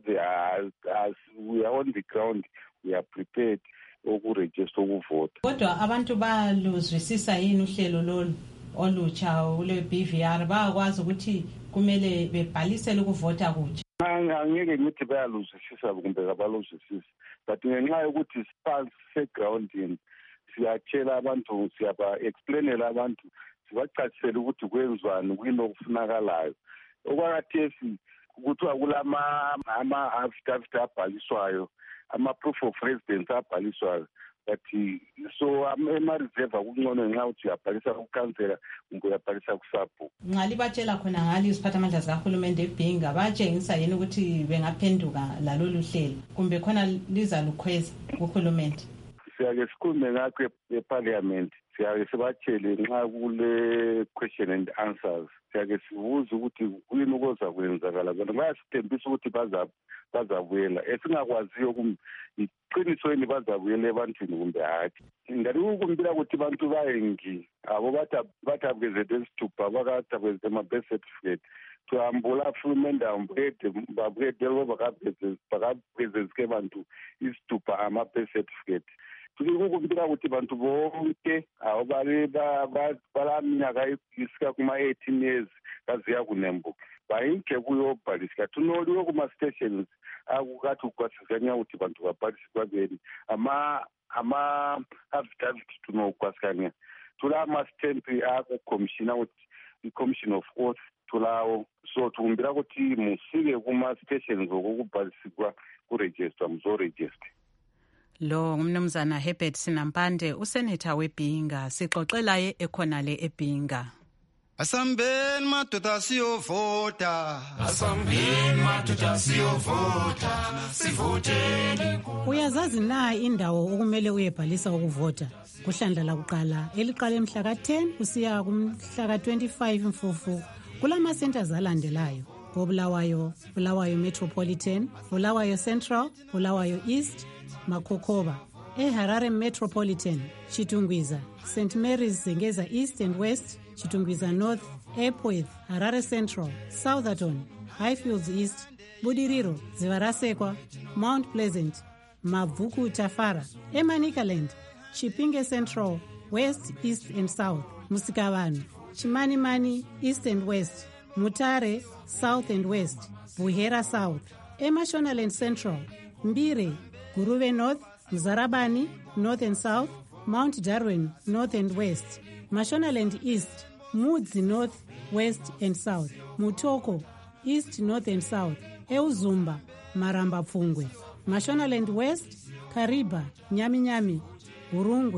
we are on the ground, we are prepared ukurejista ukuvota. Kodwa abantu baluzwisisa yini uhlelo lolu olutsha ule BVR, bayakwazi ukuthi kumele bebhalisele ukuvota kutsha? Angeke ngithi bayaluzwisisa kumbe kabaluzwisisi, but ngenxa yokuthi sisegroundini siyatshela abantu, siyaba-explainela abantu, sibachasisele ukuthi kwenziwani, kuyini okufunakalayo. Okwakathesi kuthiwa kulama-affidavit abhaliswayo, ama-proof of residence abhaliswayo, but so ema-reserve kungcono ngenxa ukuthi uyabhalisa kukhansela kumbe uyabhalisa kusabhu. Nxa libatshela khona ngalo iziphathamandla zikahulumende eBhinga, batshengisa yini ukuthi bengaphenduka lalolu hlelo kumbe khona lizalukhweza kuhulumende? Siyake sikhulume ngakho eParliament, siyake sibatshele nxa kule question and answers, siyake sibuze ukuthi kuyini okuza kwenzakala. Bona bayasithembisa ukuthi bazabuyela, esingakwaziyo iqinisweni bazabuyela ebantwini kumbe hathi. Ngari ukumbila ukuthi abantu bayengi abo bathabkezete isithupha bakathabkezete ama-birth certificate tuhambula fulumende babuyede lobo bakabhezezike bantu isithupha ama-birth certificate. Ukumbila ukuthi bantu bonke abo balaminyaka isika kuma-18 years kaziya kunembo bayinke kuyobhalisika tunoliwe kuma-stations akukathi ukwasizanya ukuthi bantu babhalisi kwabeni ama-affidavit tunokwasizanya tula ama-stampi akukomishina ukuthi i-commission of oath tulawo, so tukumbira kuti musike kuma-stations okukubhalisikwa kurejista muzorejista. Lo ngumnumzana Herbert Sinampande, usenator weBhinga, sixoxelaye ekhonale eBhinga. Asambeni madoda siyovota, asambeni madoda siyovota, sivoteni. Uyazazi na indawo okumele uyebhalisa ukuvota? Kuhlandla lakuqala eliqala mhla ka-10 kusiya kumhla ka-25 Mfufu kulama centers alandelayo: Bulawayo Metropolitan, Bulawayo Central, Bulawayo East, Makokoba. eHarare Metropolitan, Chitungwiza, St. Mary's Zengeza East and West, Chitungwiza North, Epworth, Harare Central, Southerton, Highfields East, Budiriro, Zivarasekwa, Mount Pleasant, Mavuku Tafara, Emanikaland, Chipinge Central, West, East and South, Musikavanu, Chimanimani, East and West, Mutare, South and West, Buhera South, Emashonaland Central, Mbire, Guruve North, Mzarabani, North and South, Mount Darwin, North and West, Mashonaland East, Mudzi North, West and South, Mutoko, East, North and South, Euzumba, Maramba Pfungwe, Mashonaland West, Kariba, Nyami Nyami, Urungwe,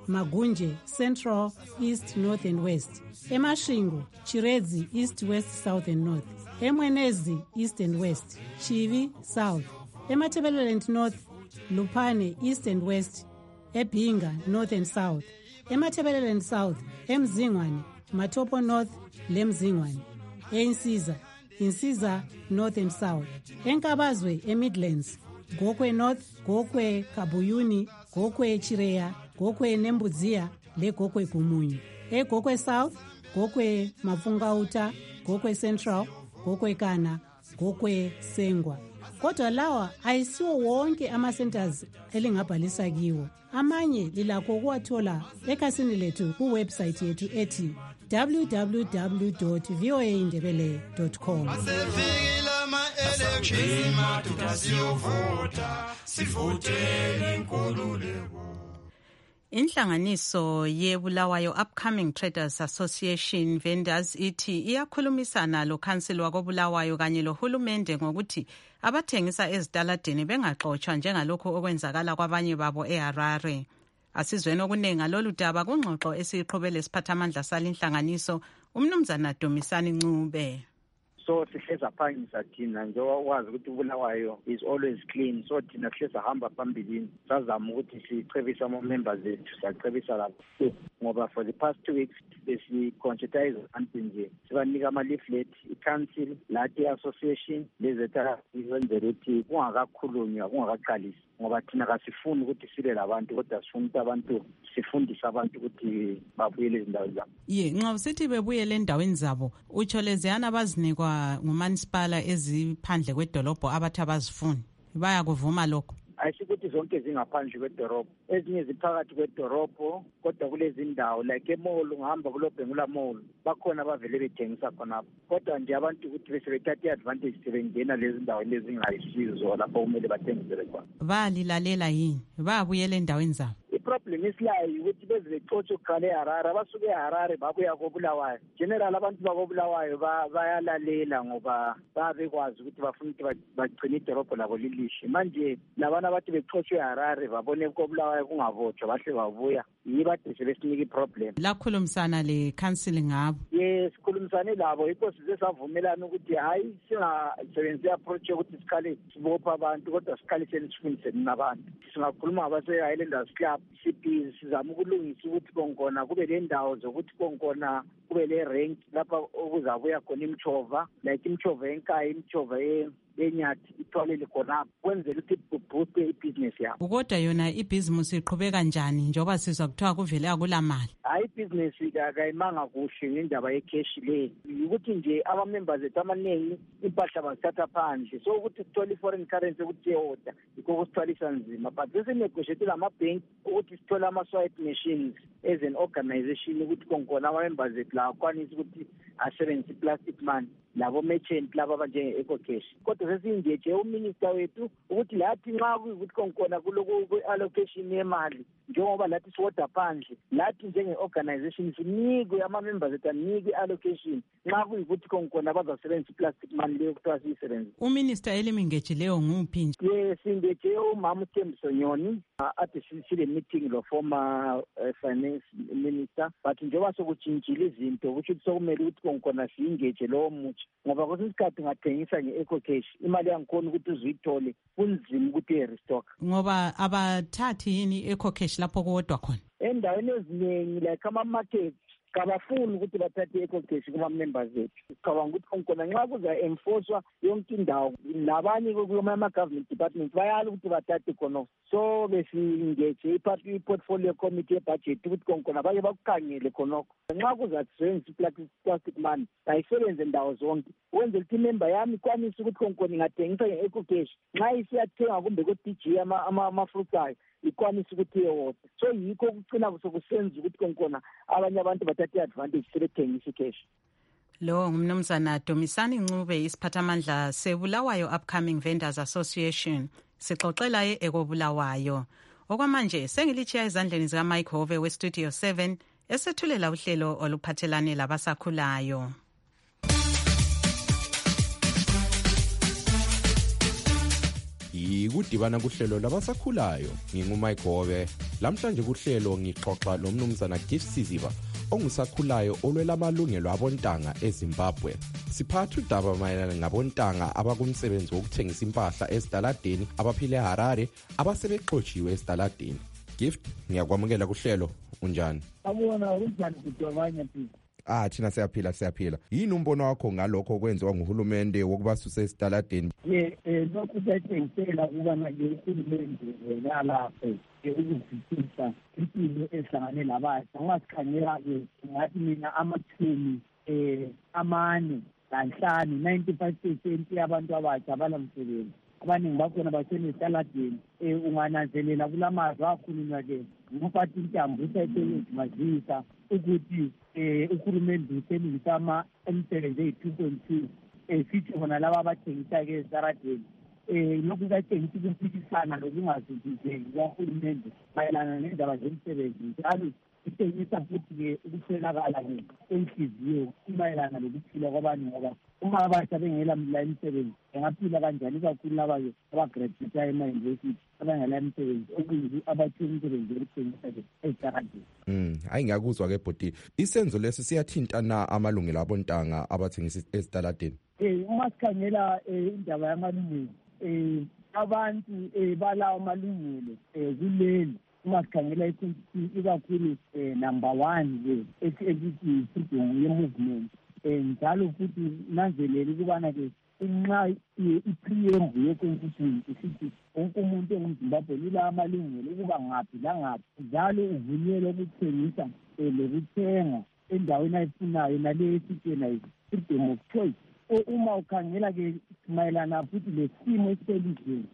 Magunje, Central, East, North and West. Emashingo, Chiredzi, East, West, South and North. Emwenezi, East and West. Chivi, South. Ematebeleland North, Lupane, East and West. Ebinga, North and South. Ematebeleland South, Emzingwane, Matopo North, Lemzingwane. Insiza, North and South. Enkabazwe, Midlands, Gokwe North, Gokwe Kabuyuni, Gokwe Chireya, Gokwe Nembudzia, le Gokwe Gumunyu. Gokwe South, Gokwe Mafungauta, Gokwe Central, Gokwe Kana, Gokwe Sengwa. Kodwa lawa ayisiwo wonke ama-centers elingabhalisa kiwo. Amanye lilakho ukuwathola ekhasini lethu kuwebsite yethu ethi www.voaindebele.com. Inhlanganiso yeBulawayo Upcoming Traders Association Vendors ithi iyakhulumisana lo-council wakoBulawayo kanye lohulumende ngokuthi abathengisa ezitaladeni bengaxotshwa njengalokhu okwenzakala kwabanye babo eHarare. Asizweni okuningi lolu daba kungxoxo esiqhubele isiphathamandla salinhlanganiso umnumzana Dumisani Ncube. So sihleza phangisa thina njengoba wazi ukuthi uBulawayo is always clean, so thina sihleza hamba phambili sazama ukuthi sicebisa ama-members ethu siyacebisa lapho ngoba for the past 2 weeks besi-conscientize abantu nje sibanika ama-leaflet i-council lathi i-association lezetha ikwenzela ukuthi kungakakhulunywa kungakaqalisi ngoba thina kasifuni ukuthi sibe labantu kodwa sifuna ukuthi abantu sifundise abantu ukuthi babuyele ezindaweni zabo. Nxa usithi bebuyele endaweni zabo utsho leziyana abazinikwa ngumanisipala eziphandle kwedolobho abathi abazifuni bayakuvuma lokho? Ayisikuthi zonke zingaphandle kwedorobho, ezinye ziphakathi kwedorobho kodwa kulezi ndawo like emall ungahamba kulobhengula mall bakhona abavele bethengisa khonapho kodwa nje abantu ukuthi bese bethatha i-advantage sebengena lezi ndawo lezingayisizo lapho kumele bathengisele khona. Balilalela yini? Babuyela endaweni zabo? I-problem isilayo ukuthi beze becotshe ukhale eHarare abasuke eHarare babuya koBulawayo. General abantu bakoBulawayo bayalalela ngoba babekwazi ukuthi bafuna ukuthi bagcine idorobho labo lilihle. Manje labana abathi becotshe eHarare babone koBulawayo kungavotshwa bahle babuya yibade sebesinika i-problem. Lakhulumisana le council ngabo? Yes, sikhulumisane labo yikho size savumelana ukuthi hayi singasebenzisi i-approach yokuthi sikhale sibopha abantu kodwa sikhale sifundise nabantu. Singakhuluma ngabase-Highlanders Club CP sizama ukulungisa ukuthi konkona kube le ndawo zokuthi konkona kube le rank lapha okuzabuya khona imchova like imchova enkaya imchova enyathi itholele khona kwenzela ukuthi kubooste ibhizinesi yabo. Kodwa yona ibhizinesi iqhubeka kanjani njengoba sizwa kuthiwa kuvele akulamali? Hayi ibhizinesi akayimanga kuhle ngendaba yecash le ukuthi nje ama-members ethu amaningi impahla bazithatha phandle so ukuthi sithole i-foreign currency ukuthi ye-order yikho kusithwalisa nzima but sesinegotiate lamabhenki ukuthi sithole ama-swipe machines as an organization ukuthi konkona ama-members ethu la akwanise ukuthi asebenzise i-plastic money labo merchant laba abanje-ecocash kodwa sesingeje uminister wethu ukuthi lathi nxa kuyukuthi konkona kuloku kwe-allocation yemali njengoba lathi siwoda phandle lathi njenge-organization sinikwe ama-members ethu anikwe i-allocation nxa kuyukuthi konkona bazasebenzisa i-plastic money leyo kuthiwa siyisebenzisa. Uminister elimingejileyo nguphi nje? Yes, singeje umama uThembiso Nyoni ade sile meeting lo former finance minister but njengoba sokutshintshile izinto kusho ukuthi sokumele ukuthi konkona singeje lowo mutsha ngoba kwesinye isikhathi ungathengisa nge-ecocash imali yangikhona ukuthi uzuyithole kunzima ukuthi i-restock ngoba abathathi yini i-ecocash lapho kuwodwa khona endaweni eziningi like ama-market kabafuni ukuthi bathathe i-ecocash kuma-members ethu cabanga ukuthi konkona nxa kuza-enforcwa yonke indawo labanye kuma-government department bayala ukuthi bathathe khonoko so besingeje i-portfolio committee yebudget ukuthi konkona bake bakukhangele khonoko nxa kuzasebenzisa i-plastic money ayisebenze ndawo zonke ukwenzela ukuthi imember yami ikwanise ukuthi konkona ingathengisa nge-ecocash nxa isiyathenga kumbe ku-DG ama-fruits ayo ikwanise ukuthi iyewoda so yikho kucina sokusenza ukuthi konkona abanye abantu bathathe i-advantage sebethengisa i-cash. Lo ngumnumzana Dumisani Ncube isiphathamandla seBulawayo Upcoming Vendors Association sixoxela ekobulawayo. Okwamanje sengilitshiya ezandleni zika Mike Hove weStudio 7 esethulela uhlelo oluphathelane labasakhulayo. yikudibana kuhlelo labasakhulayo. Ngingumike Gobe. Lamhlanje kuhlelo ngixoxa nomnumzana Gift Siziba ongusakhulayo olwela amalungelo abontanga eZimbabwe. Siphatha udaba mayelana ngabontanga abakumsebenzi wokuthengisa impahla esitaladeni abaphile eHarare abasebexotshiwe esitaladeni. Gift, ngiyakwamukela kuhlelo. Unjani? Abona unjani kudwabanya phi? Thina siyaphila. Yini umbono wakho ngalokho okwenziwa nguhulumende wokubasusa esitaladeni? Lokhu kuyatshengisela ukuba manje uhulumende nalapho ukuzwisisa impilo ehlangane labasha. Ungasikhangela-ke ngathi mina amathumi 4.5% yabantu abasha balamsebenzi. Abaningi bakhona basenesitaladeni. Ungananzelela kulamazwi akhulunywa-ke ngumphathi intambo usayethelezimazisa ukuthi uhulumende usebenzisa imisebenzi eyi-2.2 sithi khona laba abathengisa-ke esitaradeni. Lokhu kuyatshengisa ukuphikisana lokungazwisiseki kwahulumende mayelana nendaba zemisebenzi njalo itshengisa futhi-ke ukuswelakala-ke kwenhliziyo mayelana lokuphila kwabantu ngoba uma abasha bengela la imisebenzi bengaphila kanjani kakhulu laba-ke abagraduate ema-university abangela imisebenzi okuyizi abathola imisebenzi yokuthengisa-ke ezitaradeni. Hayi ngiyakuzwa-ke bhoti. Isenzo lesi siyathintana amalungelo abontanga abathengisa ezitaladeni? Uma sikhangela indaba yamalungelo abantu balawo amalungelo kuleli uma sikhangela ikakhulu number 1 ekithi freedom ye-movement njalo futhi nanzelela ukubana-ke nxa i-preamble ye-constitution isithi wonke umuntu engumzimbabwe ula amalungelo ukuba ngaphi langaphi njalo uvunyelwe ukuthengisa lokuthenga endaweni ayifunayo naleyo esithi freedom of choice. Uma ukhangela-ke mayelana futhi lesimo esiselizweni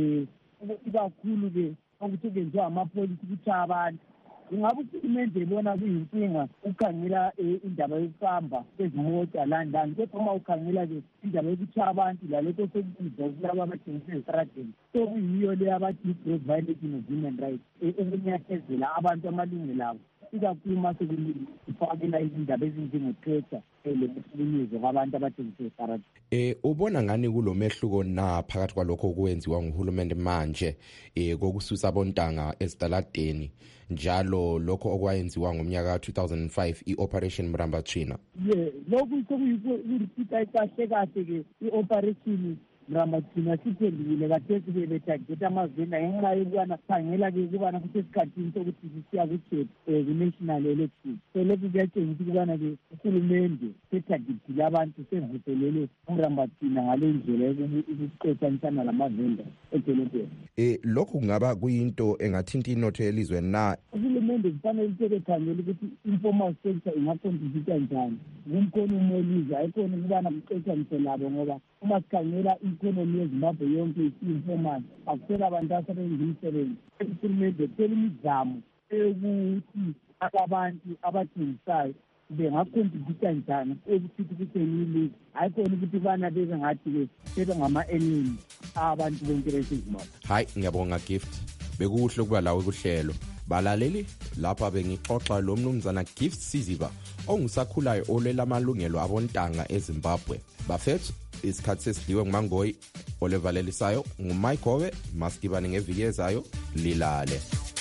ikakhulu-ke ukuthi kwenziwa amapolisi kuthiwa abantu ingabe uhulumende ebona kuyinkinga ukhangela indaba yokuhamba kwezimota landani kodwa uma ukhangela-ke indaba yokuthiwa abantu lalokho sokubizwa kulaba abathengisa ezitaradeni sokuyiyo le abathi i-gross violation of human rights ukunyathezela abantu amalungelo abo ikakhulu uma sekufakela izindaba ezinjengepressure lokuhlukunyezwa kwabantu abathengisa ezitaradeni. Ubona ngani kulo mehluko na phakathi kwalokho okwenziwa nguhulumende manje kokususa abontanga ezitaladeni njalo lokho okwayenziwa ngomnyaka ka-2005 i-Operation Mrambathina? Lokhu sekuyikuriphita kahle-ke i-Operation Mrambathina siphendukile kathesi betageta amazwenda ngenxa yokubana khangela-ke ukubana kusesikhathini sokuthi sisiya ku-national election. Lokhu kuyatshengisa ukubana-ke uhulumende setagitile abantu sevuselele uMrambathina ngale ndlela yokuqothanisana lamavenda edolobheni. Lokhu kungaba kuyinto engathinta inotho yelizwe na? Uhulumende kufanele sebekhangela ukuthi informal sector ingakontributha njani kumkhono umolizwe ayikhona ukubana kuqothanise labo ngoba uma sikhangela i-economy yeZimbabwe yonke isi-informal akusela abantu asebenza imisebenzi. Uhulumende kuthela imizamo yokuthi abantu abathengisayo bengakontributha njani ekuthi kutheni ilizwe ayikhona ukuthi bana bebe ngathi-ke sebengama-enemy abantu bonke beseZimbabwe. Hayi ngiyabonga Gift, bekuhle ukuba lawe kuhlelo. Balaleli lapha bengixoxa lo mnumzana Gift Siziba ongusakhulayo olwela amalungelo abontanga eZimbabwe. Bafethu isikhathi sesidliwe nguMangoyi olevalelisayo ngumike Gobe. Masidibane ngeviki ezayo, lilale.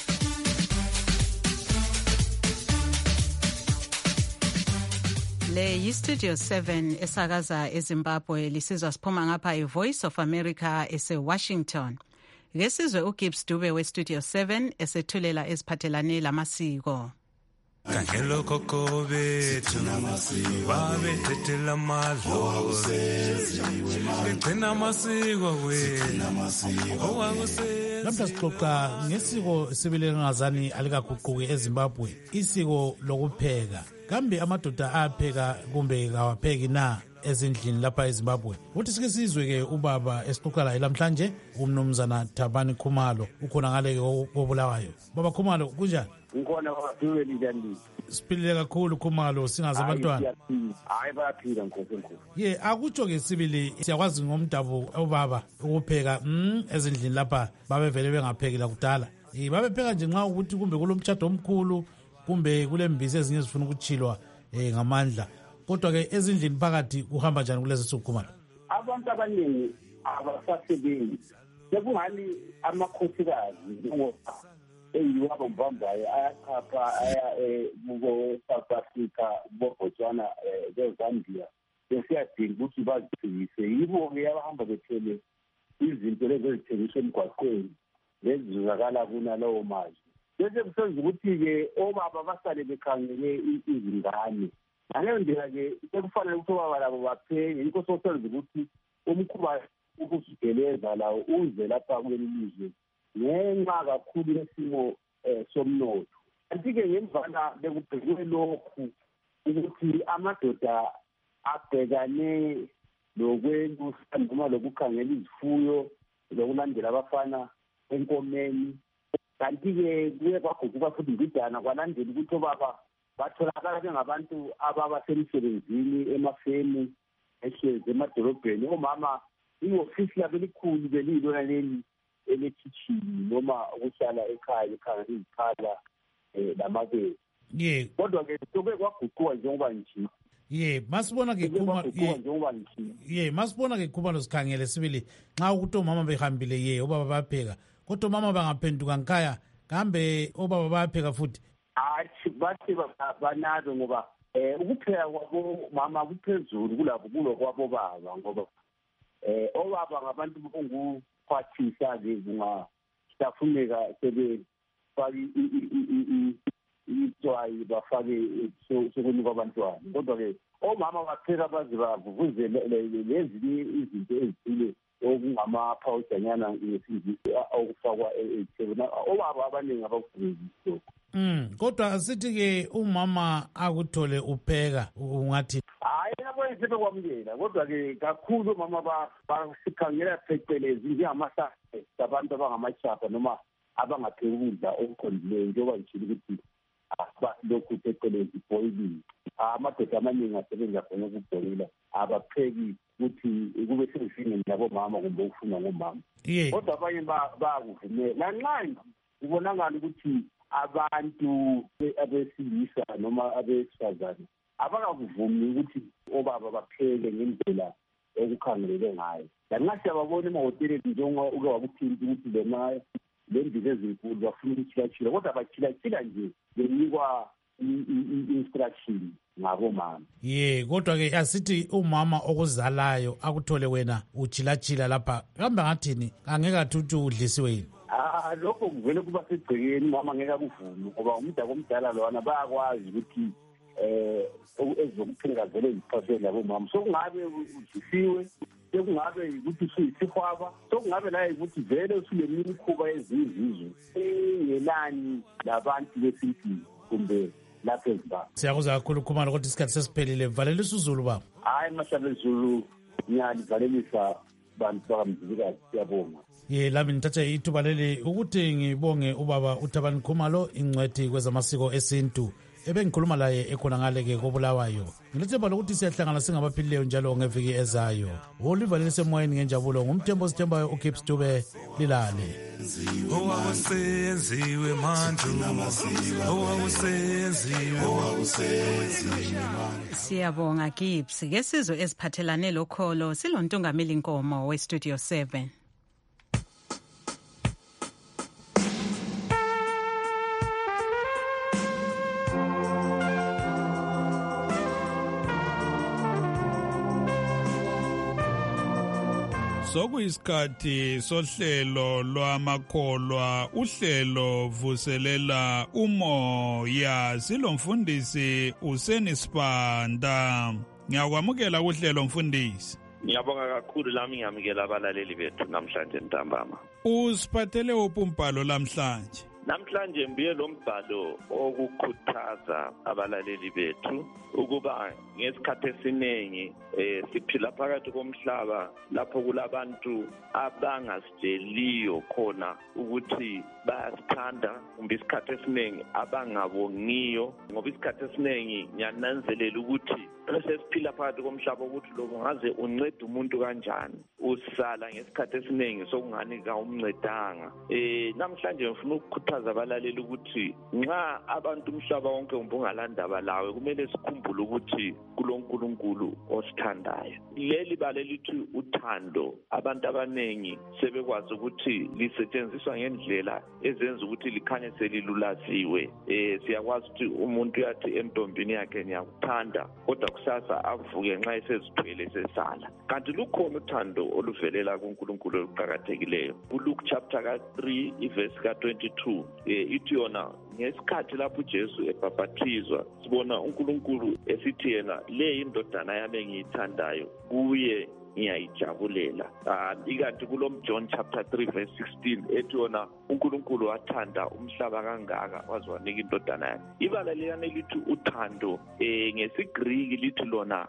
Le yi-Studio 7 esakaza eZimbabwe lisizwa siphuma ngapha i-Voice of America ese-Washington. Ngesizwe uGibbs Dube we-Studio 7 esethulela eziphathelane lamasiko. Kangelo koko bethu babethethela amadlozi begcina amasiko Namhla sixoxa ngesiko sibilengazani alikaguquki eZimbabwe, isiko lokupheka. Kambe amadoda apheka kumbe kawapheki na ezindlini lapha eZimbabwe? Uthi sike sizwe-ke ubaba esixoxa laye namhlanje umnumzana Thabani Khumalo ukhona ngale koBulawayo. Baba Khumalo kunjani? Ngikhona baphile njani? Siphilile kakhulu Khumalo singazi abantwana. Hayi bayaphila Nkosi enkulu. Akutsho-ke sibili siyakwazi ngomdabu ubaba ukupheka ezindlini lapha babevele bengapheki la kudala. Babepheka nje nxa ukuthi kumbe kulomtshado omkhulu kumbe kulembizi ezinye zifuna ukutshilwa ngamandla. Kodwa-ke ezindlini phakathi kuhamba njani kulezi nsuku Khumalo? Abantu abaningi abasasebenzi sekungani amakhosikazi njengoba eyiwo abambambayo ayachapha aya South Africa boBotswana beZambia besiyadinga ukuthi baziphikise yibo-ke abahamba bethele izinto lezi ezithengiswa emgwaqweni lezizuzakala kunalawo mazwi bese kusenza ukuthi-ke obaba basale bekhangele izingane ngaleyo ndlela-ke sekufanele ukuthi obaba labo bapheke yikho sosenza ukuthi umkhuba ukusigeleza lawo uze lapha kuleli lizwe ngenxa kakhulu yesimo somnotho. Kanti-ke ngemvana bekubhekwe lokhu ukuthi amadoda abhekane lokwelusa noma lokukhangela izifuyo lokulandela abafana enkomeni. Kanti-ke kuye kwaguquka futhi mbidana kwalandela ukuthi obaba batholakala njengabantu ababasemsebenzini emafemi ehlezi emadolobheni. Omama i-ofisi labo elikhulu beliyilona leli elekhithini noma ukuhlala ekhaya ekhangela izikhala lamabele. Kodwa-ke soke kwaguquka njengoba nje masibona-ke Khumalo sikhangele sibili nxa ukuthi omama behambile obaba bayapheka kodwa omama bangaphenduka ngikhaya kambe obaba bayapheka futhi. Hayi bathi banazo ngoba ukupheka kwabomama kuphezulu kulo kwabobaba ngoba obaba ngabantu bonguphathisa-ke kungahlafuneka sebefake itswayi bafake sokunika abantwana. Kodwa-ke omama bapheka baze bavuvuzele lezinye izinto ezithile okungamaphawudanyana ngesingisi okufakwa ethebeni. Obaba abaningi abakufundisi. Kodwa asithi-ke umama akuthole upheka ungathi hayi yabo sebekwamukela kodwa-ke kakhulu omama basikhangela phecelezi njengamasase abantu abangamachapha noma abangapheki ukudla okuqondileyo njengoba ngitshile ukuthi lokhu phecelezi boiling. Amadoda amaningi asebenza khona ukubhoyila abapheki ukuthi kube sezingeni labomama kumbe ukufuna ngomama. Kodwa abanye bayakuvumela lanxa kubonakala ukuthi abantu abesilisa noma abesifazane abakakuvumi ukuthi obaba baphele ngendlela ekukhangelele ngayo. Lanxa siyababona emahoteleni njengoba wakuthinta ukuthi le mbizo ezinkulu bafuna ukuchilachila kodwa bachilachila nje benikwa i-instruction ngabomama. Kodwa-ke asithi umama okuzalayo akuthole wena uchilachila lapha kambe ngathini angeke athuthi udlisiwe yini? Lokho kuvele kuba segcekeni umama angeke akuvume ngoba umuntu omdala lona bayakwazi ukuthi ezokupheka vele ziphasele labomama. Sokungabe udlisiwe, sokungabe ukuthi usuyisihwaba, sokungabe la ukuthi vele usulemini ikhuba ezizizwe engelani labantu besintini kumbe lapha eZimbabwe. Siyakuzwa kakhulu Khumalo kodwa isikhathi sesiphelile. Valelisa uZulu baba. Hayi mahlale Zulu ngiyalivalelisa bantu bakamzilikazi siyabonga. Lami nithatha ithuba leli ukuthi ngibonge ubaba uThabani Khumalo ingcwethi kwezamasiko esintu ebengikhuluma laye ekhona ngale-ke koBulawayo. Ngilethemba lokuthi siyahlangana singabaphilileyo njalo ngeviki ezayo. Ulivalelise emoyeni ngenjabulo ngumthembo sithembayo uKips Dube lilale. Owakusenziwe manje Siyabonga Gibbs. Ke sizwe esiphathelane lokholo silontungameli Nkomo weStudio 7. Sokuyisikhathi sohlelo lwamakholwa uhlelo vuselela umoya silomfundisi Useni Sibanda. Ngiyakwamukela kuhlelo mfundisi. Ngiyabonga kakhulu lami ngiyamukela abalaleli bethu namhlanje ntambama. Usiphathele umbhalo namhlanje. Namhlanje mbiye lo mbhalo okukhuthaza abalaleli bethu ukuba ngesikhathi esiningi siphila phakathi komhlaba lapho kulabantu abangasitsheliyo khona ukuthi bayasithanda kumbe isikhathi esiningi abangabongiyo ngoba isikhathi esiningi ngiyananzelela ukuthi sesiphila phakathi komhlaba ukuthi lokho ngaze uncede umuntu kanjani usala ngesikhathi esiningi sokungani kawumncedanga. Namhlanje ngifuna ukukhuthaza abalaleli ukuthi nxa abantu umhlaba wonke ungalandaba lawe kumele sikhumbule ukuthi kuloNkulunkulu osithandayo. Leli bale lithi uthando abantu abanengi sebekwazi ukuthi lisetshenziswa ngendlela ezenza ukuthi likhanye selilulaziwe. Siyakwazi ukuthi umuntu yathi entombini yakhe ngiyakuthanda kodwa kusasa avuke nxa esezithwele sesala. Kanti lukhona uthando oluvelela kuNkulunkulu oluqhakathekileyo. Luke chapter 3 verse 22 ithi yona ngesikhathi lapho uJesu ebhaphathizwa sibona uNkulunkulu esithi yena le indodana yami engiyithandayo kuye ngiyayijabulela. Ikanti kulo John chapter 3 verse 16 ethi yona uNkulunkulu wathanda umhlaba kangaka waze wanika indodana yakhe. Ibala liyane lithi uthando ngesiGriki lithi lona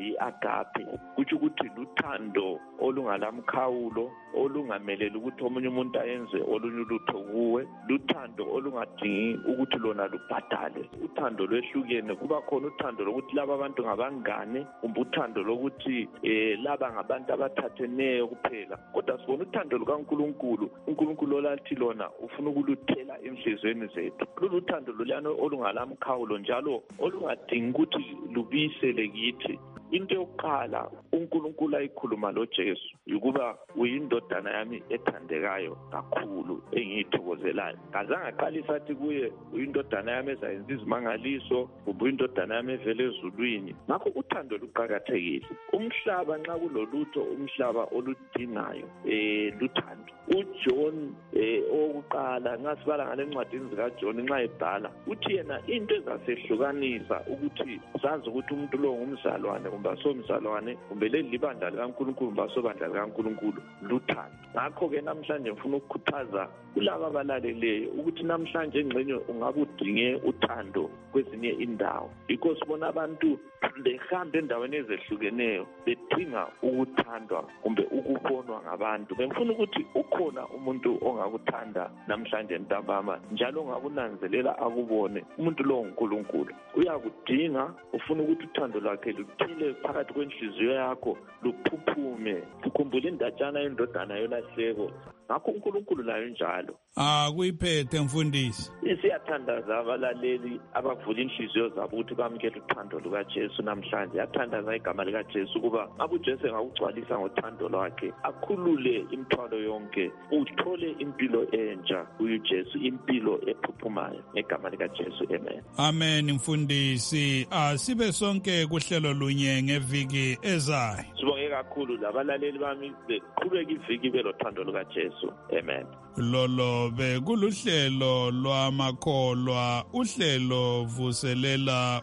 agape, kuthi ukuthi luthando olungalamkhawulo olungameleli ukuthi omunye umuntu ayenze olunye ulutho kuwe, luthando olungadingi ukuthi lona lubhadale. Uthando lwehlukene, kuba khona uthando lokuthi laba abantu ngabangane, kumbe uthando lokuthi laba ngabantu abathatheneyo kuphela. Kodwa sibona uthando lukaNkulunkulu, uNkulunkulu olathi lona ufuna ukuluthela enhlizweni zethu. Luluthando loluyana olungalamkhawulo njalo olungadingi ukuthi lubisele kithi. Into yokuqala uNkulunkulu ayikhuluma loJesu ukuba uyindodana yami ethandekayo kakhulu engiyithokozelayo. Kazange aqalisa athi kuye uyindodana yami ezayenza izimangaliso, kumbe uyindodana yami evela ezulwini. Ngakho uthando luqhakathekile. Umhlaba nxa kulolutho umhlaba oludingayo luthando. uJohn owokuqala nxa sibala ngale ncwadini zikaJohn nxa ebhala uthi yena into ezasehlukanisa ukuthi sazi ukuthi umuntu lo ngumzalwane kumbe asomzalwane kumbe leli libandla likaNkulunkulu kumbe asobandla likaNkulunkulu luthando. Ngakho-ke namhlanje ngifuna ukukhuthaza kulaba abalaleleyo ukuthi namhlanje engxenye ungabe udinge uthando kwezinye indawo. Yikho sibona abantu behamba endaweni ezehlukeneyo bedinga ukuthandwa kumbe ukubonwa ngabantu. Bengifuna ukuthi ukhona umuntu ongakuthanda namhlanje ntambama njalo ongakunanzelela akubone. Umuntu lo nguNkulunkulu uyakudinga, ufuna ukuthi uthando lwakhe luthile phakathi kwenhliziyo yakho luphuphume. Ukhumbula indatshana yendodana yolahleko. Ngakho uNkulunkulu layo njalo kuyiphethe mfundisi. Siyathandaza abalaleli abavula inhliziyo zabo ukuthi bamkele uthando lukaJesu namhlanje. Yathandaza igama likaJesu ukuba abuJesu engakugcwalisa ngothando lwakhe akhulule imithwalo yonke, uthole impilo entsha kuJesu, impilo ephuphumayo ngegama likaJesu. Amen. Amen mfundisi. Sibe sonke kuhlelo lunye ngeviki ezayo. Sibonge kakhulu labalaleli bami beqhubeka iviki belothando lukaJesu. Amen. Lolo bekuluhlelo lwamakholwa, uhlelo vuselela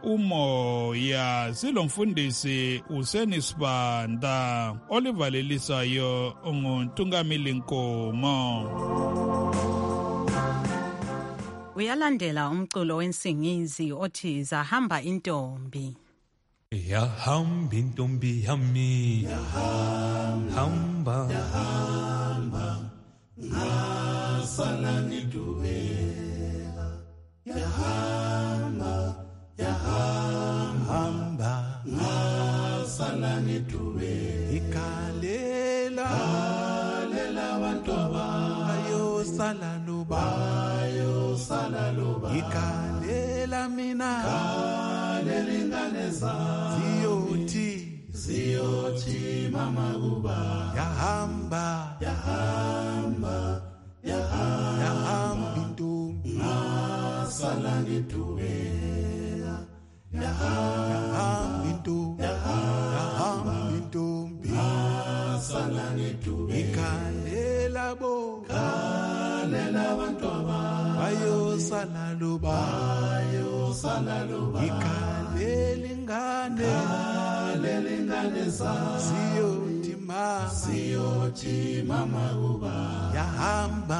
umoya. Silomfundisi uSenisibanda, olivalelisayo nguNtungamili Nkomo. Uyalandela umculo wensingizi othi Zahamba Intombi. Yahamba intombi yami, yahamba, ngasala ngidubeka, yahamba, ngasala ngidubeka, ikalela abantu abayosala loba, ikalela mina, ikalela ingane zami, ziyothi mama kuba, yahamba intombi, ngasala ngidubeka, yahamba intombi, ngasala ngidubeka, ikalela abantu bayosala loba, ikalela ingane zami, ziyothi mama kuba, yahamba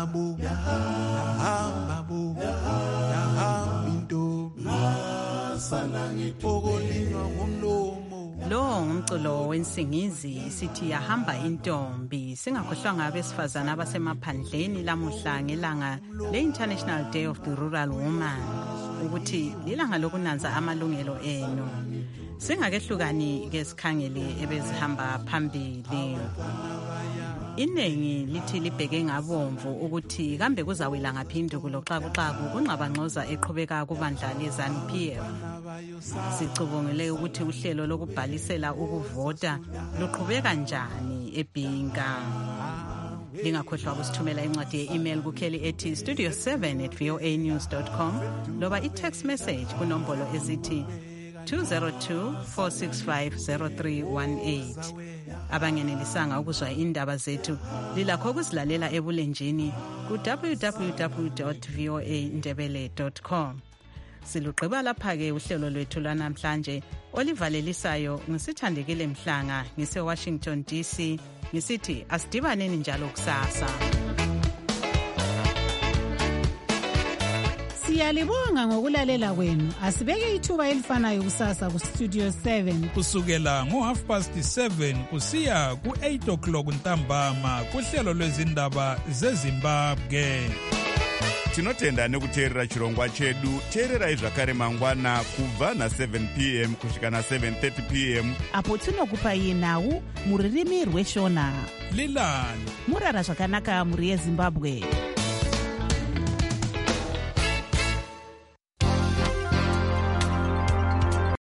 intombi, ngasala ngidubeka, ngomlomo. Lo ngumculo wensingizi sithi Yahamba Intombi. Singakhohlwanga abesifazana abasemaphandleni lamuhla ngelanga le-International Day of the Rural Woman ukuthi lilanga lokunanza amalungelo enu. Singakehlukani ke sikhangele ebezihamba phambili. iningi lithi libheke ngabomvu ukuthi kambe kuzawela ngaphi induku loxakuxaku kunxabangxoza eqhubeka kubandla le-ZANU-PF. Sicubungule ukuthi uhlelo lokubhalisela ukuvota luqhubeka njani eBhinga. Lingakhohlwa ukusithumela incwadi ye-email kukheli ethi studio7@voanews.com loba i-text message kunombolo ezithi 202-465-0318. Abangenelisanga ukuzwa indaba zethu lilakho ukuzilalela ebulenjini ku-www.voandebele.com. Silugqiba lapha-ke uhlelo lwethu lwanamhlanje olivalelisayo ngisithandekile Mhlanga ngise-Washington DC ngisithi asidibaneni njalo kusasa. Siyalibonga ngokulalela kwenu. Asibeke ithuba elifanayo kusasa ku-Studio 7 kusukela ngo-7:30 kusiya ku-8 ntambama kuhlelo lwezindaba zeZimbabwe. Tinotenda nekuteerera chirongwa chedu. Teererai zvakare mangwana kubva na7 p.m. kusvika na7:30 p.m. apo tinokupai nhau muririmi rweshona. Lilani murara zvakanaka muri yeZimbabwe.